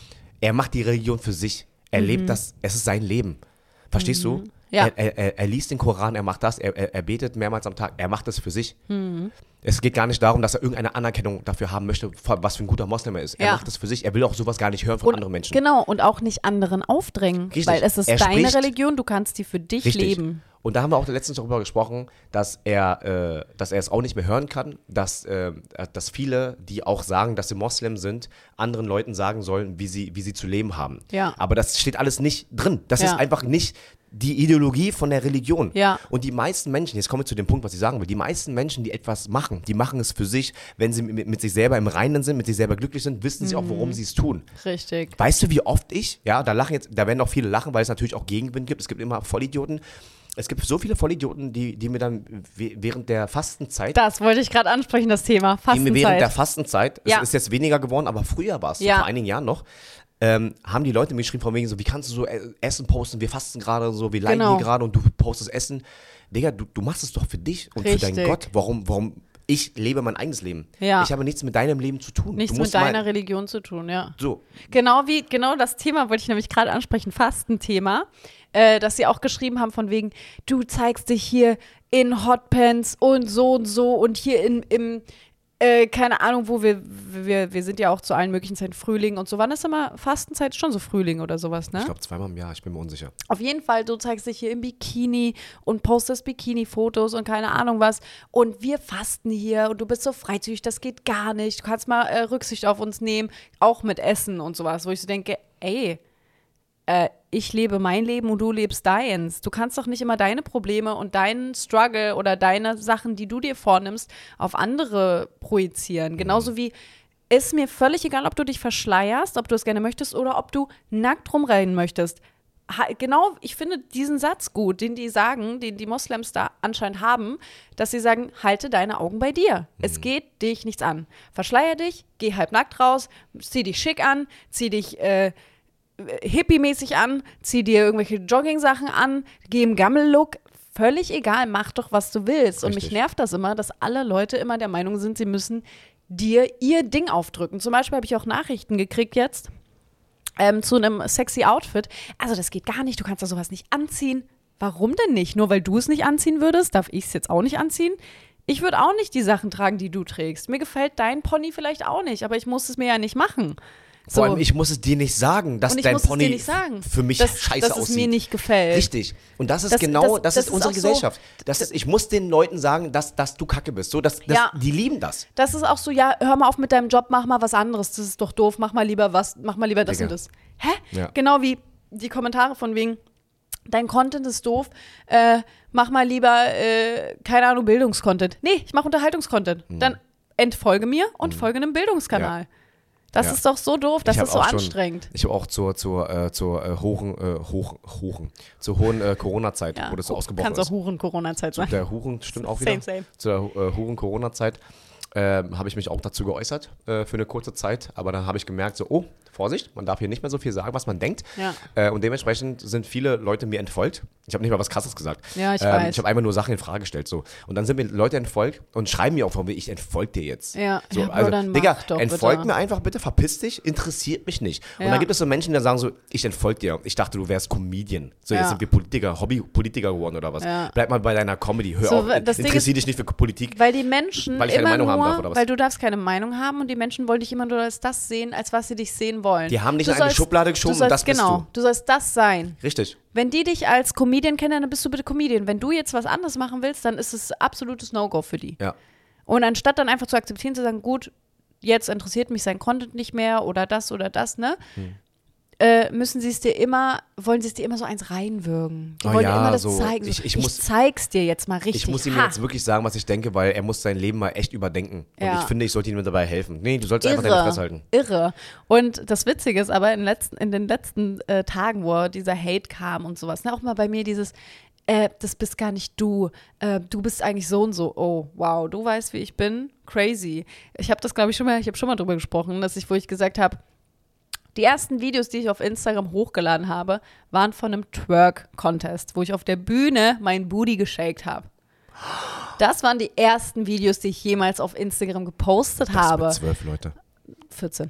S2: Er macht die Religion für sich. Er mhm. lebt das, es ist sein Leben. Verstehst
S1: mhm.
S2: du?
S1: Ja.
S2: Er, er, er liest den Koran, er macht das, er, er, er betet mehrmals am Tag, er macht das für sich.
S1: Mhm.
S2: Es geht gar nicht darum, dass er irgendeine Anerkennung dafür haben möchte, was für ein guter Moslem er ist. Er
S1: ja.
S2: macht das für sich, er will auch sowas gar nicht hören von
S1: und,
S2: anderen Menschen.
S1: Genau, und auch nicht anderen aufdrängen,
S2: Richtig.
S1: weil es ist
S2: Er
S1: deine
S2: spricht,
S1: Religion, du kannst die für dich
S2: richtig.
S1: leben.
S2: Und da haben wir auch letztens darüber gesprochen, dass er, äh, dass er es auch nicht mehr hören kann, dass, äh, dass viele, die auch sagen, dass sie Moslem sind, anderen Leuten sagen sollen, wie sie, wie sie zu leben haben.
S1: Ja.
S2: Aber das steht alles nicht drin. Das
S1: ja.
S2: ist einfach nicht die Ideologie von der Religion.
S1: Ja.
S2: Und die meisten Menschen, jetzt kommen wir zu dem Punkt, was ich sagen will, die meisten Menschen, die etwas machen, die machen es für sich, wenn sie mit, mit sich selber im Reinen sind, mit sich selber glücklich sind, wissen sie auch, warum sie es tun.
S1: Richtig.
S2: Weißt du, wie oft ich, ja, da lachen jetzt, da werden auch viele lachen, weil es natürlich auch Gegenwind gibt. Es gibt immer Vollidioten. Es gibt so viele Vollidioten, die, die mir dann während der Fastenzeit.
S1: Das wollte ich gerade ansprechen, das Thema Fastenzeit.
S2: Die mir während der Fastenzeit,
S1: ja.
S2: es ist jetzt weniger geworden, aber früher war es, so
S1: ja.
S2: vor einigen Jahren noch, ähm, haben die Leute mir geschrieben, von wegen so, wie kannst du so Essen posten, wir fasten gerade so, wir leiden
S1: genau.
S2: hier gerade und du postest Essen. Digga, du, du machst es doch für dich und
S1: Richtig.
S2: für deinen Gott. Warum, warum? Ich lebe mein eigenes Leben.
S1: Ja.
S2: Ich habe nichts mit deinem Leben zu tun.
S1: Nichts
S2: du musst
S1: mit deiner
S2: mal,
S1: Religion zu tun, ja.
S2: So.
S1: Genau wie, genau das Thema wollte ich nämlich gerade ansprechen, Fastenthema, äh, dass sie auch geschrieben haben von wegen, du zeigst dich hier in Hotpants und so und so und hier in, im, äh, keine Ahnung, wo wir, wir, wir sind ja auch zu allen möglichen Zeiten Frühling und so. Wann ist immer Fastenzeit? Schon so Frühling oder sowas, ne?
S2: Ich glaube zweimal im Jahr, ich bin mir unsicher.
S1: Auf jeden Fall, du zeigst dich hier im Bikini und postest Bikini-Fotos und keine Ahnung was. Und wir fasten hier und du bist so freizügig, das geht gar nicht. Du kannst mal äh, Rücksicht auf uns nehmen, auch mit Essen und sowas, wo ich so denke, ey, äh, ich lebe mein Leben und du lebst deins. Du kannst doch nicht immer deine Probleme und deinen Struggle oder deine Sachen, die du dir vornimmst, auf andere projizieren. Genauso wie, ist mir völlig egal, ob du dich verschleierst, ob du es gerne möchtest oder ob du nackt rumrennen möchtest. Ha, genau, ich finde diesen Satz gut, den die sagen, den die Moslems da anscheinend haben, dass sie sagen, halte deine Augen bei dir. Mhm. Es geht dich nichts an. Verschleier dich, geh halb nackt raus, zieh dich schick an, zieh dich äh, hippie-mäßig an, zieh dir irgendwelche Jogging-Sachen an, geh im Gammel-Look. Völlig egal, mach doch, was du willst. Richtig. Und mich nervt das immer, dass alle Leute immer der Meinung sind, sie müssen dir ihr Ding aufdrücken. Zum Beispiel habe ich auch Nachrichten gekriegt jetzt ähm, zu einem sexy Outfit. Also das geht gar nicht, du kannst da sowas nicht anziehen. Warum denn nicht? Nur weil du es nicht anziehen würdest, darf ich es jetzt auch nicht anziehen? Ich würde auch nicht die Sachen tragen, die du trägst. Mir gefällt dein Pony vielleicht auch nicht, aber ich muss es mir ja nicht machen. So.
S2: Vor allem, ich muss es dir nicht sagen, dass dein Pony
S1: für
S2: mich
S1: dass,
S2: scheiße
S1: dass
S2: aussieht.
S1: Dass es mir nicht gefällt.
S2: Richtig. Und das ist
S1: das,
S2: genau,
S1: das,
S2: das,
S1: das
S2: ist unsere Gesellschaft.
S1: So,
S2: das ist, ich muss den Leuten sagen, dass, dass du Kacke bist. So, dass, dass,
S1: ja.
S2: Die lieben das.
S1: Das ist auch so, ja, hör mal auf mit deinem Job, mach mal was anderes. Das ist doch doof, mach mal lieber was, mach mal lieber das
S2: Digga.
S1: und das. Hä?
S2: Ja.
S1: Genau wie die Kommentare von wegen, dein Content ist doof, äh, mach mal lieber, äh, keine Ahnung, Bildungscontent. Nee, ich mache Unterhaltungscontent. Mhm. Dann entfolge mir und mhm. folge einem Bildungskanal. Ja. Das ja. ist doch so doof, das ist so anstrengend.
S2: Schon, ich habe auch zur, zur, äh, zur äh, hohen, äh, hoch, hohen, zur hohen äh, Corona-Zeit,
S1: ja,
S2: wo das so ausgebrochen ist.
S1: Kannst auch Huren-Corona-Zeit sein.
S2: Zu der Huren stimmt auch wieder.
S1: Same, same.
S2: Zur äh, Huren-Corona-Zeit äh, habe ich mich auch dazu geäußert äh, für eine kurze Zeit. Aber dann habe ich gemerkt, so, oh, Vorsicht, man darf hier nicht mehr so viel sagen, was man denkt.
S1: Ja.
S2: Äh, und dementsprechend sind viele Leute mir entfolgt. Ich habe nicht mal was Krasses gesagt.
S1: Ja, ich
S2: ähm,
S1: weiß.
S2: Ich habe einfach nur Sachen in Frage gestellt. So. Und dann sind mir Leute entfolgt und schreiben mir auch von mir, ich entfolge dir jetzt.
S1: Ja,
S2: so,
S1: ja
S2: also,
S1: dann
S2: Digga,
S1: doch,
S2: entfolg
S1: bitte.
S2: mir einfach bitte, verpiss dich, interessiert mich nicht.
S1: Ja.
S2: Und dann gibt es so Menschen, die sagen so, ich entfolge dir. Ich dachte, du wärst Comedian. So,
S1: ja.
S2: jetzt sind wir Politiker, Hobby-Politiker geworden oder was.
S1: Ja.
S2: Bleib mal bei deiner Comedy, hör
S1: so,
S2: auf, interessier dich nicht für Politik.
S1: Weil die Menschen
S2: weil ich keine
S1: immer
S2: Meinung
S1: nur,
S2: haben darf, oder was?
S1: weil du darfst keine Meinung haben und die Menschen wollen dich immer nur als das sehen, als was sie dich sehen wollen.
S2: Die haben dich
S1: du
S2: in eine
S1: sollst,
S2: Schublade geschoben
S1: sollst,
S2: und das
S1: genau,
S2: bist du.
S1: Du sollst das sein.
S2: Richtig.
S1: Wenn die dich als Comedian kennen, dann bist du bitte Comedian. Wenn du jetzt was anderes machen willst, dann ist es absolutes No-Go für die.
S2: Ja.
S1: Und anstatt dann einfach zu akzeptieren, zu sagen, gut, jetzt interessiert mich sein Content nicht mehr oder das oder das, ne? Hm. Äh, müssen sie es dir immer, wollen sie es dir immer so eins reinwürgen. Die
S2: oh
S1: wollen
S2: ja,
S1: dir immer das
S2: so,
S1: zeigen.
S2: Ich, ich,
S1: ich
S2: muss,
S1: zeig's dir jetzt mal richtig.
S2: Ich muss ihm
S1: ha.
S2: jetzt wirklich sagen, was ich denke, weil er muss sein Leben mal echt überdenken. Und
S1: ja.
S2: ich finde, ich sollte ihm dabei helfen. Nee, du solltest
S1: Irre,
S2: einfach deine Fresse halten.
S1: Irre. Und das Witzige ist aber, in, letzten, in den letzten äh, Tagen, wo dieser Hate kam und sowas, ne, auch mal bei mir dieses, äh, das bist gar nicht du, äh, du bist eigentlich so und so. Oh, wow, du weißt, wie ich bin? Crazy. Ich habe das, glaube ich, schon mal, ich habe schon mal drüber gesprochen, dass ich, wo ich gesagt habe, die ersten Videos, die ich auf Instagram hochgeladen habe, waren von einem Twerk-Contest, wo ich auf der Bühne meinen Booty geshakt habe. Das waren die ersten Videos, die ich jemals auf Instagram gepostet
S2: das
S1: habe.
S2: Mit zwölf Leute.
S1: vierzehn.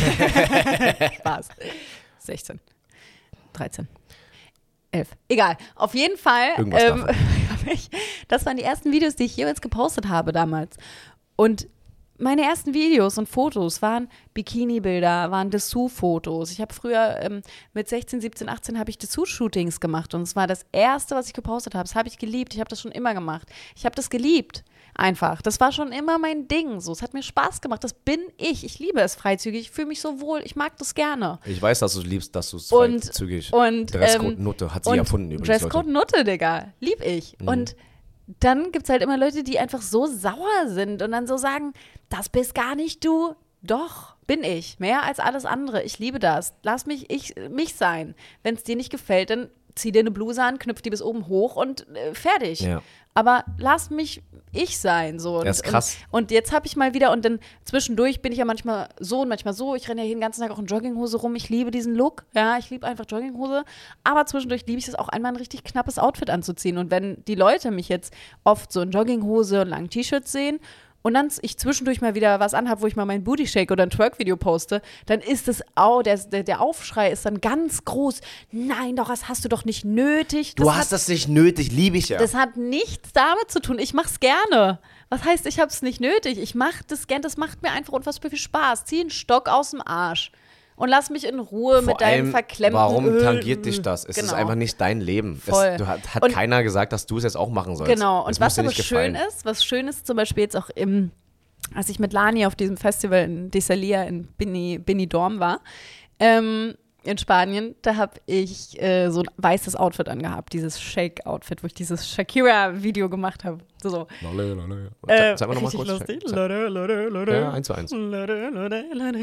S1: Spaß. sechzehn. dreizehn. elf. Egal. Auf jeden Fall.
S2: Irgendwas
S1: Ähm, ich, das waren die ersten Videos, die ich jemals gepostet habe damals. Und meine ersten Videos und Fotos waren Bikini-Bilder, waren Dessous-Fotos. Ich habe früher ähm, mit sechzehn, siebzehn, achtzehn habe ich Dessous-Shootings gemacht und es war das Erste, was ich gepostet habe. Das habe ich geliebt. Ich habe das schon immer gemacht. Ich habe das geliebt. Einfach. Das war schon immer mein Ding. So, es hat mir Spaß gemacht. Das bin ich. Ich liebe es freizügig. Ich fühle mich so wohl. Ich mag das gerne.
S2: Ich weiß, dass du liebst, dass du es
S1: Und-
S2: freizügig.
S1: und,
S2: Dresscode
S1: ähm,
S2: Nutte hat sie
S1: und
S2: erfunden übrigens,
S1: Dresscode
S2: Leute.
S1: Nutte, Digga. Lieb ich.
S2: Mhm.
S1: Und dann gibt es halt immer Leute, die einfach so sauer sind und dann so sagen, das bist gar nicht du. Doch, bin ich. Mehr als alles andere. Ich liebe das. Lass mich ich, mich sein. Wenn es dir nicht gefällt, dann zieh dir eine Bluse an, knüpf die bis oben hoch und äh, fertig.
S2: Ja.
S1: Aber lass mich ich sein. So. Und,
S2: Das ist krass.
S1: Und, und jetzt habe ich mal wieder, und dann zwischendurch bin ich ja manchmal so und manchmal so. Ich renne ja hier den ganzen Tag auch in Jogginghose rum. Ich liebe diesen Look. Ja, ich liebe einfach Jogginghose. Aber zwischendurch liebe ich es auch einmal ein richtig knappes Outfit anzuziehen. Und wenn die Leute mich jetzt oft so in Jogginghose und langen T-Shirts sehen und dann ich zwischendurch mal wieder was anhabe, wo ich mal mein Booty shake oder ein Twerk-Video poste, dann ist es auch, der, der, der Aufschrei ist dann ganz groß. Nein, doch, das hast du doch nicht nötig.
S2: Du
S1: Das
S2: hast
S1: hat,
S2: das nicht nötig, liebe ich ja.
S1: Das hat nichts damit zu tun. Ich mach's gerne. Was heißt, ich hab's nicht nötig? Ich mach das gerne, das macht mir einfach unfassbar viel Spaß. Zieh einen Stock aus dem Arsch und lass mich in Ruhe
S2: Vor
S1: mit deinen
S2: allem,
S1: verklemmten
S2: warum
S1: Öl-
S2: tangiert dich das? Es ist
S1: Genau.
S2: einfach nicht dein Leben.
S1: Voll.
S2: Es, du, hat hat
S1: Und-
S2: keiner gesagt, dass du es jetzt auch machen sollst.
S1: Genau, und
S2: Es muss
S1: was
S2: dir
S1: aber
S2: nicht
S1: schön
S2: gefallen.
S1: ist, was schön ist zum Beispiel jetzt auch im, als ich mit Lani auf diesem Festival in Desalia in Bini, Benidorm war, ähm, in Spanien, da habe ich äh, so ein weißes Outfit angehabt, dieses Shake-Outfit, wo ich dieses Shakira-Video gemacht habe. So, so.
S2: Lolle, lolle.
S1: Äh,
S2: Sag mal nochmal
S1: richtig
S2: kurz.
S1: lustig.
S2: Sag-
S1: Lode, lode, lode.
S2: Ja, eins zu eins.
S1: Lode, lode, lode.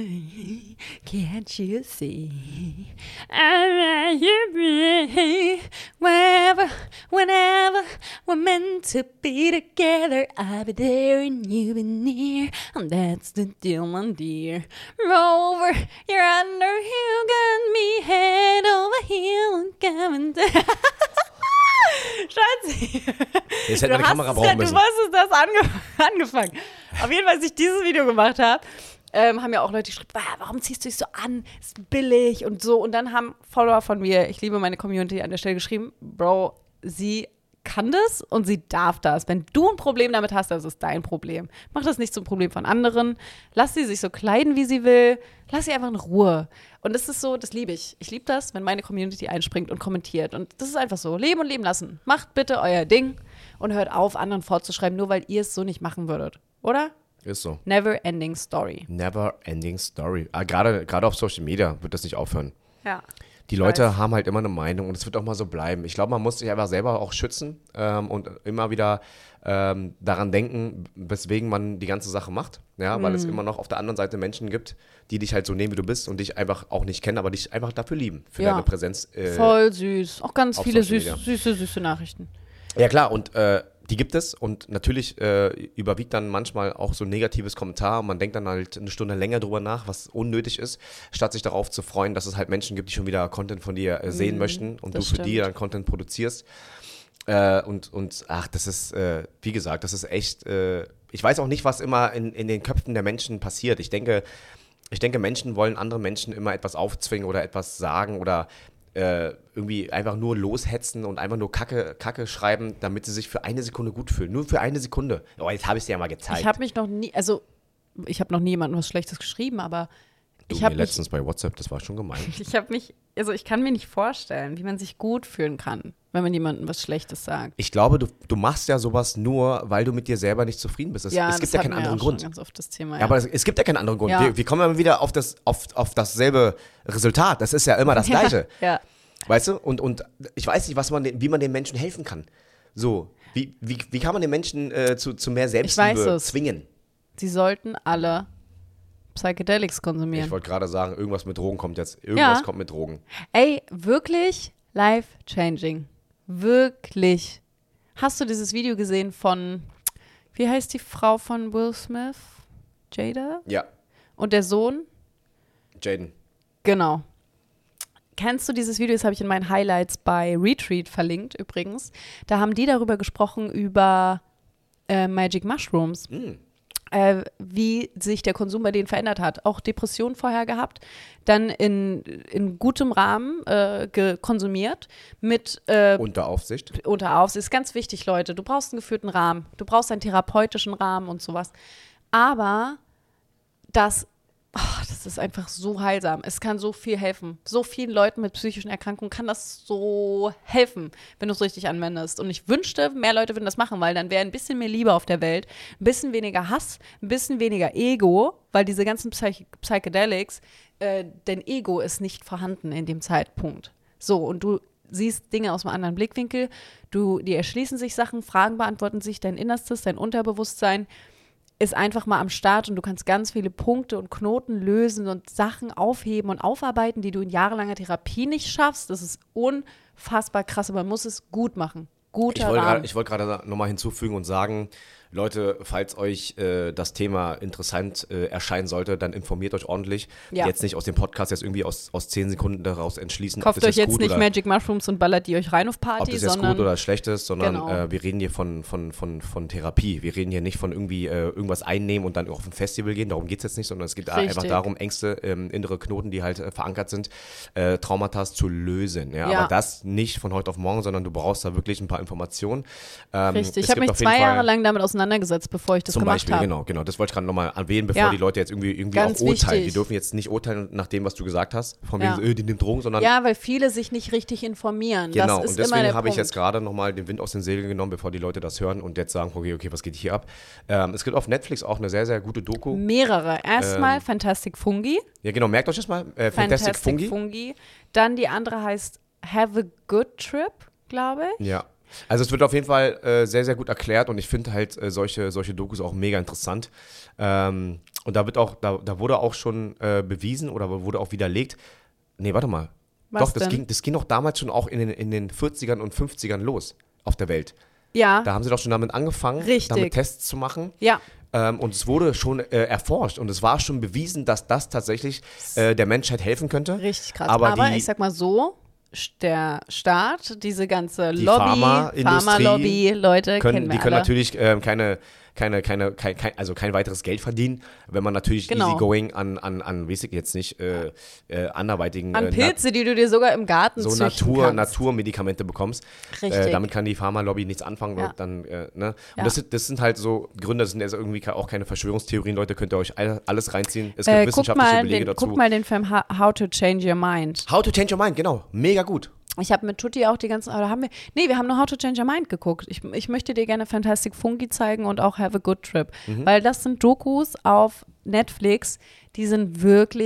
S1: Can't you see? I want you be wherever, whenever we're meant to be together. I'll be there and you be near. And that's the deal, my dear. Rover, you're under, you got me head over heel and coming down. Schatzi.
S2: Jetzt hätte
S1: Du
S2: meine
S1: hast
S2: Kamera
S1: es
S2: brauchen
S1: ja,
S2: müssen.
S1: Du hast das ange angefangen. Auf jeden Fall, als ich dieses Video gemacht habe, ähm, haben ja auch Leute geschrieben, ah, warum ziehst du dich so an? Ist billig und so. Und dann haben Follower von mir, ich liebe meine Community, an der Stelle geschrieben, Bro, sie kann das und sie darf das. Wenn du ein Problem damit hast, das ist dein Problem. Mach das nicht zum Problem von anderen. Lass sie sich so kleiden, wie sie will. Lass sie einfach in Ruhe. Und das ist so, das liebe ich. Ich liebe das, wenn meine Community einspringt und kommentiert. Und das ist einfach so. Leben und leben lassen. Macht bitte euer Ding und hört auf, anderen vorzuschreiben, nur weil ihr es so nicht machen würdet. Oder?
S2: Ist so.
S1: Never ending story.
S2: Never ending story. Ah, gerade, gerade auf Social Media wird das nicht aufhören.
S1: Ja.
S2: Die Leute
S1: weiß.
S2: haben halt immer eine Meinung und es wird auch mal so bleiben. Ich glaube, man muss sich einfach selber auch schützen ähm, und immer wieder ähm, daran denken, weswegen man die ganze Sache macht. Ja, weil
S1: Mhm.
S2: es immer noch auf der anderen Seite Menschen gibt, die dich halt so nehmen, wie du bist und dich einfach auch nicht kennen, aber dich einfach dafür lieben, für
S1: Ja.
S2: deine Präsenz. Äh,
S1: Voll süß. Auch ganz
S2: auf
S1: viele
S2: Social
S1: süß,
S2: Media.
S1: süße, süße Nachrichten.
S2: Ja klar, und äh, die gibt es und natürlich äh, überwiegt dann manchmal auch so ein negatives Kommentar und man denkt dann halt eine Stunde länger drüber nach, was unnötig ist, statt sich darauf zu freuen, dass es halt Menschen gibt, die schon wieder Content von dir äh, sehen
S1: Mhm,
S2: möchten und du
S1: das
S2: für die
S1: stimmt.
S2: dann Content produzierst. Äh, und, und ach, das ist, äh, wie gesagt, das ist echt, äh, ich weiß auch nicht, was immer in, in den Köpfen der Menschen passiert. Ich denke, ich denke, Menschen wollen anderen Menschen immer etwas aufzwingen oder etwas sagen oder äh, irgendwie einfach nur loshetzen und einfach nur Kacke, Kacke schreiben, damit sie sich für eine Sekunde gut fühlen. Nur für eine Sekunde. Oh, jetzt habe ich es dir ja mal gezeigt.
S1: Ich habe mich noch nie, also ich habe noch nie jemandem was Schlechtes geschrieben, aber
S2: du,
S1: ich
S2: mir
S1: habe mich,
S2: letztens bei WhatsApp, das war schon gemein.
S1: ich habe mich, also ich kann mir nicht vorstellen, wie man sich gut fühlen kann, wenn man jemandem was Schlechtes sagt.
S2: Ich glaube, du, du machst ja sowas nur, weil du mit dir selber nicht zufrieden bist. Es,
S1: Ja,
S2: es
S1: das
S2: gibt ja
S1: hatten
S2: keinen
S1: wir
S2: anderen
S1: auch schon
S2: Grund.
S1: ganz oft das Thema.
S2: Ja, aber es, es gibt ja keinen anderen Grund.
S1: Ja.
S2: Wir, wir kommen immer wieder auf, das, auf, auf dasselbe Resultat. Das ist ja immer das
S1: Ja,
S2: Gleiche.
S1: ja.
S2: Weißt du? Und, und ich weiß nicht, was man, den- wie man den Menschen helfen kann. So, wie, wie, wie kann man den Menschen äh, zu, zu mehr
S1: weiß
S2: Selbstliebe
S1: es.
S2: zwingen?
S1: Sie sollten alle Psychedelics
S2: Ich
S1: konsumieren.
S2: wollte gerade sagen, irgendwas mit Drogen kommt jetzt. Irgendwas
S1: Ja.
S2: kommt mit Drogen.
S1: Ey, wirklich life-changing. Wirklich. Hast du dieses Video gesehen von, wie heißt die Frau von Will Smith? Jada?
S2: Ja,
S1: Und der Sohn?
S2: Jaden.
S1: Genau. Kennst du dieses Video? Das habe ich in meinen Highlights bei Retreat verlinkt übrigens. Da haben die darüber gesprochen, über äh, Magic Mushrooms.
S2: Mm.
S1: Äh, wie sich der Konsum bei denen verändert hat. Auch Depressionen vorher gehabt, dann in, in gutem Rahmen äh, ge- konsumiert, mit äh,
S2: Unter Aufsicht.
S1: unter Aufsicht. Ist ganz wichtig, Leute. Du brauchst einen geführten Rahmen. Du brauchst einen therapeutischen Rahmen und sowas. Aber das, ach, das ist einfach so heilsam. Es kann so viel helfen. So vielen Leuten mit psychischen Erkrankungen kann das so helfen, wenn du es richtig anwendest. Und ich wünschte, mehr Leute würden das machen, weil dann wäre ein bisschen mehr Liebe auf der Welt, ein bisschen weniger Hass, ein bisschen weniger Ego, weil diese ganzen Psych- Psychedelics, äh, dein Ego ist nicht vorhanden in dem Zeitpunkt. So, und du siehst Dinge aus einem anderen Blickwinkel, du, dir erschließen sich Sachen, Fragen beantworten sich, dein Innerstes, dein Unterbewusstsein ist einfach mal am Start und du kannst ganz viele Punkte und Knoten lösen und Sachen aufheben und aufarbeiten, die du in jahrelanger Therapie nicht schaffst. Das ist unfassbar krass, aber man muss es gut machen. Guter
S2: Ich wollte
S1: Rahmen.
S2: gerade ich wollte gerade nochmal hinzufügen und sagen, Leute, falls euch äh, das Thema interessant äh, erscheinen sollte, dann informiert euch ordentlich.
S1: Ja.
S2: Jetzt nicht aus dem Podcast jetzt irgendwie aus, aus zehn Sekunden daraus entschließen,
S1: Kauft
S2: ob das
S1: euch jetzt
S2: gut
S1: nicht
S2: oder,
S1: Magic Mushrooms und ballert die euch rein auf
S2: ob
S1: Party,
S2: das jetzt
S1: sondern
S2: gut oder schlecht ist, sondern
S1: Genau.
S2: äh, wir reden hier von, von, von, von Therapie. Wir reden hier nicht von irgendwie äh, irgendwas einnehmen und dann auf ein Festival gehen. Darum geht es jetzt nicht, sondern es geht
S1: Richtig.
S2: einfach darum, Ängste, ähm, innere Knoten, die halt äh, verankert sind, äh, Traumata zu lösen. Ja?
S1: Ja.
S2: Aber das nicht von heute auf morgen, sondern du brauchst da wirklich ein paar Informationen. Ähm,
S1: richtig.
S2: es
S1: Ich habe
S2: gibt
S1: mich
S2: auf jeden
S1: zwei
S2: Fall-
S1: Jahre lang damit auseinandergesetzt, bevor ich das
S2: Zum
S1: gemacht
S2: Beispiel,
S1: habe.
S2: genau, genau. Das wollte ich gerade nochmal erwähnen, bevor
S1: Ja.
S2: die Leute jetzt irgendwie, irgendwie auch
S1: Ganz
S2: urteilen.
S1: wichtig.
S2: Die dürfen jetzt nicht urteilen nach dem, was du gesagt hast, von
S1: Ja.
S2: wegen, so, äh, die nimmt Drogen, sondern
S1: Ja, weil viele sich nicht richtig informieren.
S2: genau.
S1: Das
S2: Und
S1: ist immer
S2: deswegen
S1: der
S2: habe ich
S1: Punkt.
S2: jetzt gerade nochmal den Wind aus den Segeln genommen, bevor die Leute das hören und jetzt sagen, okay, okay, was geht hier ab? Ähm, es gibt auf Netflix auch eine sehr, sehr gute Doku.
S1: Mehrere. Erstmal
S2: Ähm,
S1: Fantastic Fungi.
S2: Ja, genau, merkt euch das mal. Äh, Fantastic, Fungi.
S1: Dann die andere heißt Have a Good Trip, glaube ich.
S2: Ja. Also es wird auf jeden Fall äh, sehr, sehr gut erklärt und ich finde halt äh, solche, solche Dokus auch mega interessant. Ähm, und da wird auch, da, da wurde auch schon äh, bewiesen oder wurde auch widerlegt. Nee, warte mal.
S1: Was
S2: Doch, das
S1: denn?
S2: ging, das ging doch damals schon auch in den, in den vierzigern und fünfzigern los auf der Welt.
S1: Ja,
S2: Da haben sie doch schon damit angefangen,
S1: Richtig.
S2: damit Tests zu machen.
S1: ja.
S2: Ähm, und es wurde schon äh, erforscht und es war schon bewiesen, dass das tatsächlich äh, der Menschheit helfen könnte.
S1: Richtig krass.
S2: Aber
S1: Aber,
S2: die-
S1: ich sag mal so, sch- der Staat, diese ganze
S2: Die
S1: Lobby,
S2: Pharmaindustrie
S1: Pharma-Lobby, Leute,
S2: Können,
S1: kennen wir
S2: die können
S1: alle.
S2: natürlich ähm, keine, keine, keine, kein, kein, also kein weiteres Geld verdienen, wenn man natürlich
S1: Genau.
S2: easygoing an, an, an, weiß ich jetzt nicht, äh, äh, anderweitigen
S1: An
S2: äh,
S1: Pilze, die du dir sogar im Garten
S2: so
S1: züchten
S2: Natur,
S1: kannst.
S2: Naturmedikamente bekommst.
S1: Richtig.
S2: Äh, damit kann die Pharma-Lobby nichts anfangen.
S1: Ja.
S2: Und, dann, äh, ne? und
S1: Ja.
S2: das, sind- das sind halt so Gründe, das sind jetzt irgendwie ke- auch keine Verschwörungstheorien, Leute, könnt ihr euch all- alles reinziehen. Es gibt
S1: Äh, guck,
S2: wissenschaftliche
S1: mal
S2: Belege
S1: den,
S2: dazu.
S1: guck mal den Film Ho- How to Change Your Mind.
S2: How to Change Your Mind, genau, mega gut.
S1: Ich habe mit Tutti auch die ganzen, oder haben wir, nee, wir haben nur How to Change Your Mind geguckt. Ich, ich möchte dir gerne Fantastic Fungi zeigen und auch Have a Good Trip,
S2: Mhm.
S1: weil das sind Dokus auf Netflix, die sind wirklich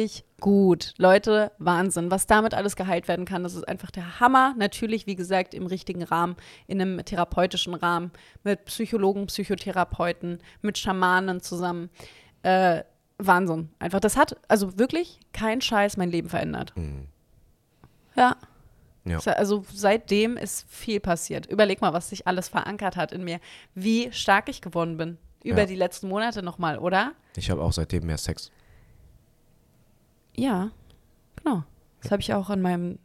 S1: gut. Leute, Wahnsinn. Was damit alles geheilt werden kann, das ist einfach der Hammer. Natürlich, wie gesagt, im richtigen Rahmen, in einem therapeutischen Rahmen, mit Psychologen, Psychotherapeuten, mit Schamanen zusammen. Äh, Wahnsinn. Einfach, das hat, also wirklich, kein Scheiß, mein Leben verändert.
S2: Mhm.
S1: Ja.
S2: Ja.
S1: Also seitdem ist viel passiert. Überleg mal, was sich alles verankert hat in mir. Wie stark ich geworden bin. Über
S2: Ja.
S1: die letzten Monate nochmal, oder?
S2: Ich habe auch seitdem mehr Sex.
S1: Ja, genau. Das habe ich auch in meinem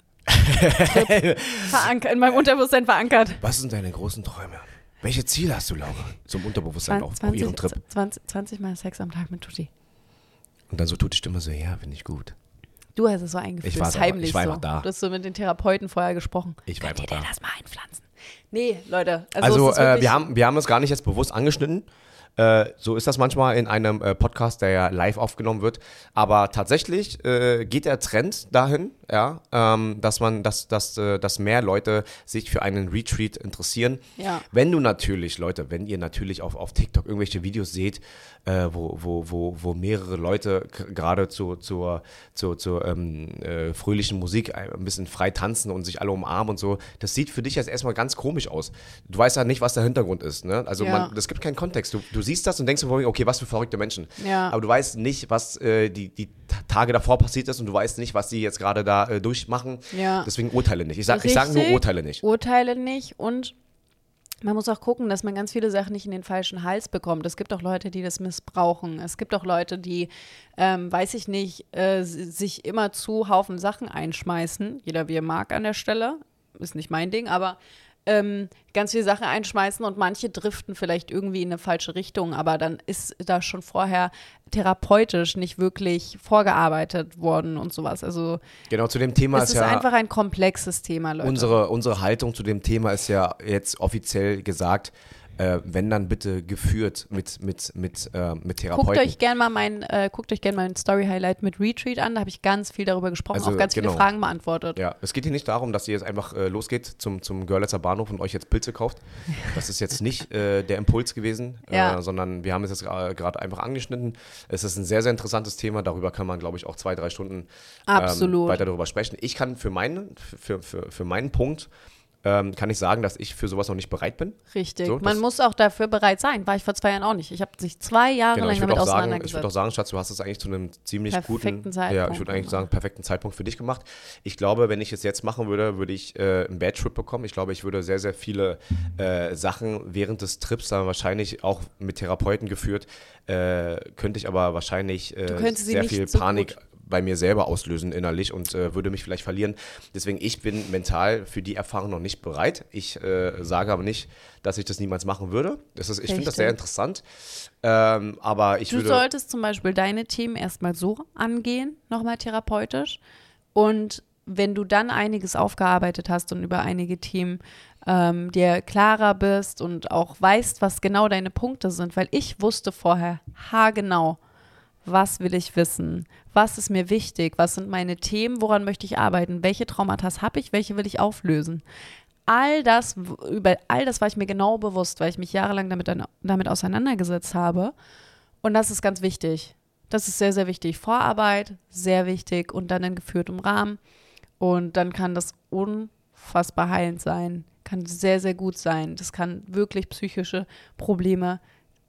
S1: Trip verankert, in meinem Unterbewusstsein verankert.
S2: Was sind deine großen Träume? Welche Ziele hast du, Laura? Zum Unterbewusstsein auf, auf
S1: zwanzig,
S2: ihrem Trip.
S1: zwanzig, zwanzig Mal Sex am Tag mit Tutti.
S2: Und dann so tut die Stimme so, ja, finde ich gut.
S1: Du hast es so eingeführt,
S2: Ich war
S1: das
S2: aber-
S1: heimlich
S2: ich war
S1: so.
S2: einfach da.
S1: Du hast so mit den Therapeuten vorher gesprochen.
S2: Ich war
S1: Könnt ihr
S2: einfach
S1: denn
S2: da.
S1: das mal einpflanzen? Nee, Leute. Also,
S2: Also,
S1: es ist
S2: äh,
S1: wirklich-
S2: wir, haben, wir haben es gar nicht jetzt bewusst angeschnitten. Äh, so ist das manchmal in einem äh, Podcast, der ja live aufgenommen wird. Aber tatsächlich äh, geht der Trend dahin, ja, ähm, dass man, dass, dass, äh, dass mehr Leute sich für einen Retreat interessieren.
S1: Ja.
S2: Wenn du natürlich, Leute, wenn ihr natürlich auf, auf TikTok irgendwelche Videos seht, äh, wo, wo, wo, wo mehrere Leute k- gerade zu, zur, zur, zur ähm, äh, fröhlichen Musik ein bisschen frei tanzen und sich alle umarmen und so, das sieht für dich jetzt erstmal ganz komisch aus. Du weißt ja nicht, was der Hintergrund ist. Ne? Also
S1: Ja.
S2: man, das gibt keinen Kontext. Du, du siehst das und denkst dir, okay, was für verrückte Menschen.
S1: Ja.
S2: Aber du weißt nicht, was äh, die, die Tage davor passiert ist und du weißt nicht, was die jetzt gerade da äh, durchmachen.
S1: Ja.
S2: Deswegen urteile nicht. Ich sage ich sag nur
S1: Richtig.
S2: urteile nicht.
S1: Urteile nicht und man muss auch gucken, dass man ganz viele Sachen nicht in den falschen Hals bekommt. Es gibt auch Leute, die das missbrauchen. Es gibt auch Leute, die, ähm, weiß ich nicht, äh, s- sich immer zu Haufen Sachen einschmeißen. Jeder wie er mag an der Stelle. Ist nicht mein Ding, aber ähm, ganz viele Sachen einschmeißen und manche driften vielleicht irgendwie in eine falsche Richtung, aber dann ist da schon vorher therapeutisch nicht wirklich vorgearbeitet worden und sowas. Also
S2: Genau, zu dem Thema
S1: es
S2: ist
S1: ist
S2: ja
S1: einfach ein komplexes Thema, Leute.
S2: unsere, unsere Haltung zu dem Thema ist ja jetzt offiziell gesagt, äh, wenn dann bitte geführt mit, mit, mit, äh, mit Therapeuten.
S1: Guckt euch gerne mal mein, äh, guckt euch gerne mein Story-Highlight mit Retreat an. Da habe ich ganz viel darüber gesprochen,
S2: Also,
S1: auch ganz
S2: genau.
S1: viele Fragen beantwortet.
S2: Ja, es geht hier nicht darum, dass ihr jetzt einfach äh, losgeht zum, zum Görlitzer Bahnhof und euch jetzt Pilze kauft. Das ist jetzt nicht äh, der Impuls gewesen,
S1: Ja.
S2: äh, sondern wir haben es jetzt äh, gerade einfach angeschnitten. Es ist ein sehr, sehr interessantes Thema. Darüber kann man, glaube ich, auch zwei, drei Stunden ähm,
S1: Absolut.
S2: weiter darüber sprechen. Ich kann für meinen, für, für, für meinen Punkt, ähm, kann ich sagen, dass ich für sowas noch nicht bereit bin.
S1: Richtig.
S2: So,
S1: Man
S2: das-
S1: muss auch dafür bereit sein. War ich vor zwei Jahren auch nicht. Ich habe sich zwei Jahre
S2: Genau,
S1: lang
S2: ich würde
S1: damit
S2: auch, sagen, ich
S1: auseinandergesetzt.
S2: würd auch sagen, Schatz, du hast es eigentlich zu einem ziemlich
S1: Perfekten
S2: guten,
S1: Zeitpunkt,
S2: ja, ich würde eigentlich
S1: genau.
S2: sagen, perfekten Zeitpunkt für dich gemacht. Ich glaube, wenn ich es jetzt machen würde, würde ich äh, einen Bad Trip bekommen. Ich glaube, ich würde sehr, sehr viele äh, Sachen während des Trips, dann wahrscheinlich auch mit Therapeuten geführt, äh, könnte ich aber wahrscheinlich äh,
S1: könntest sie
S2: sehr
S1: nicht
S2: viel
S1: so
S2: Panik
S1: gut.
S2: bei mir selber auslösen innerlich und äh, würde mich vielleicht verlieren. Deswegen, ich bin mental für die Erfahrung noch nicht bereit. Ich äh, sage aber nicht, dass ich das niemals machen würde. Das ist, ich finde das sehr
S1: Richtig.
S2: interessant. Ähm, aber ich
S1: Du
S2: würde...
S1: solltest zum Beispiel deine Themen erstmal so angehen, nochmal therapeutisch. Und wenn du dann einiges aufgearbeitet hast und über einige Themen ähm, dir klarer bist und auch weißt, was genau deine Punkte sind, weil ich wusste vorher haargenau, was will ich wissen, was ist mir wichtig, was sind meine Themen, woran möchte ich arbeiten, welche Traumata habe ich, welche will ich auflösen. All das, über all das war ich mir genau bewusst, weil ich mich jahrelang damit, damit auseinandergesetzt habe. Und das ist ganz wichtig. Das ist sehr, sehr wichtig. Vorarbeit, sehr wichtig und dann in geführtem Rahmen. Und dann kann das unfassbar heilend sein, kann sehr, sehr gut sein. Das kann wirklich psychische Probleme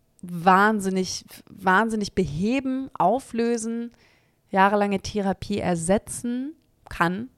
S1: wahnsinnig, wahnsinnig beheben, auflösen, jahrelange Therapie ersetzen kann.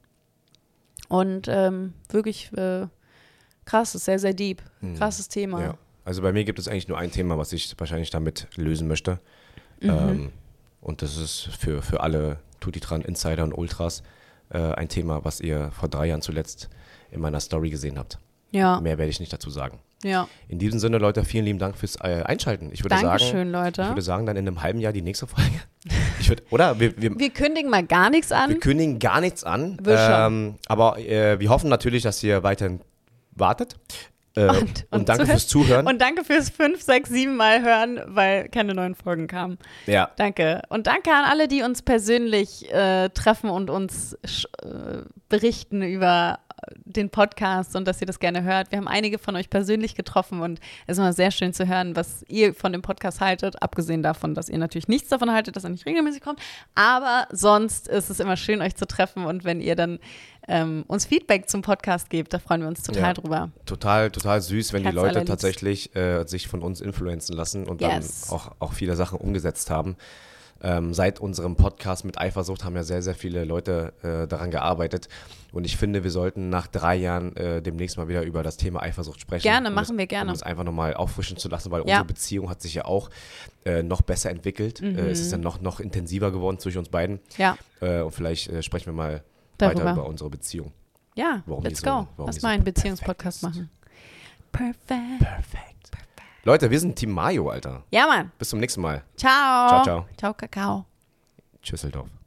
S1: Und ähm, wirklich äh, krass, ist sehr, sehr deep. Krasses Thema.
S2: Ja, also bei mir gibt es eigentlich nur ein Thema, was ich wahrscheinlich damit lösen möchte.
S1: Mhm.
S2: Ähm, und das ist für, für alle Tutitran Insider und Ultras äh, ein Thema, was ihr vor drei Jahren zuletzt in meiner Story gesehen habt.
S1: Ja,
S2: Mehr werde ich nicht dazu sagen.
S1: ja.
S2: In diesem Sinne, Leute, vielen lieben Dank fürs äh, Einschalten. Ich würde sagen,
S1: Dankeschön, Leute.
S2: ich würde sagen, dann in einem halben Jahr die nächste Folge. Ich würd, oder? Wir, wir,
S1: Wir kündigen mal gar nichts an.
S2: wir kündigen gar nichts an.
S1: Wir schon.
S2: Ähm, aber äh, wir hoffen natürlich, dass ihr weiterhin wartet. Äh, und,
S1: Und- und
S2: danke
S1: zuhört.
S2: fürs Zuhören.
S1: Und danke fürs fünf, sechs, sieben Mal hören, weil keine neuen Folgen kamen.
S2: ja.
S1: Danke. Und danke an alle, die uns persönlich äh, treffen und uns sch- äh, berichten über den Podcast und dass ihr das gerne hört. Wir haben einige von euch persönlich getroffen und es ist immer sehr schön zu hören, was ihr von dem Podcast haltet, abgesehen davon, dass ihr natürlich nichts davon haltet, dass er nicht regelmäßig kommt, aber sonst ist es immer schön, euch zu treffen und wenn ihr dann ähm, uns Feedback zum Podcast gebt, da freuen wir uns total
S2: Ja,
S1: drüber.
S2: Total, total süß, wenn die
S1: Herz
S2: Leute
S1: allerliebst.
S2: tatsächlich äh, sich von uns influenzen lassen und
S1: Yes.
S2: dann auch, auch viele Sachen umgesetzt haben. Ähm, seit unserem Podcast mit Eifersucht haben ja sehr, sehr viele Leute äh, daran gearbeitet. Und ich finde, wir sollten nach drei Jahren äh, demnächst mal wieder über das Thema Eifersucht sprechen.
S1: Gerne,
S2: um
S1: machen
S2: es,
S1: wir gerne.
S2: Um es einfach nochmal auffrischen zu lassen, weil
S1: Ja.
S2: unsere Beziehung hat sich ja auch äh, noch besser entwickelt.
S1: Mhm.
S2: Äh, es ist ja noch, noch intensiver geworden zwischen uns beiden.
S1: Ja,
S2: Äh, und vielleicht äh, sprechen wir mal
S1: Darüber.
S2: weiter über unsere Beziehung.
S1: ja,
S2: Warum
S1: let's
S2: die so-
S1: go.
S2: warum
S1: Lass
S2: die
S1: mal
S2: so
S1: einen
S2: perfekt
S1: Beziehungspodcast
S2: ist.
S1: machen. Perfekt.
S2: Perfekt. Leute, wir sind Team Mayo, Alter.
S1: Ja, Mann.
S2: Bis zum nächsten Mal.
S1: Ciao.
S2: Ciao, ciao.
S1: Ciao, Kakao.
S2: Tschüsseldorf.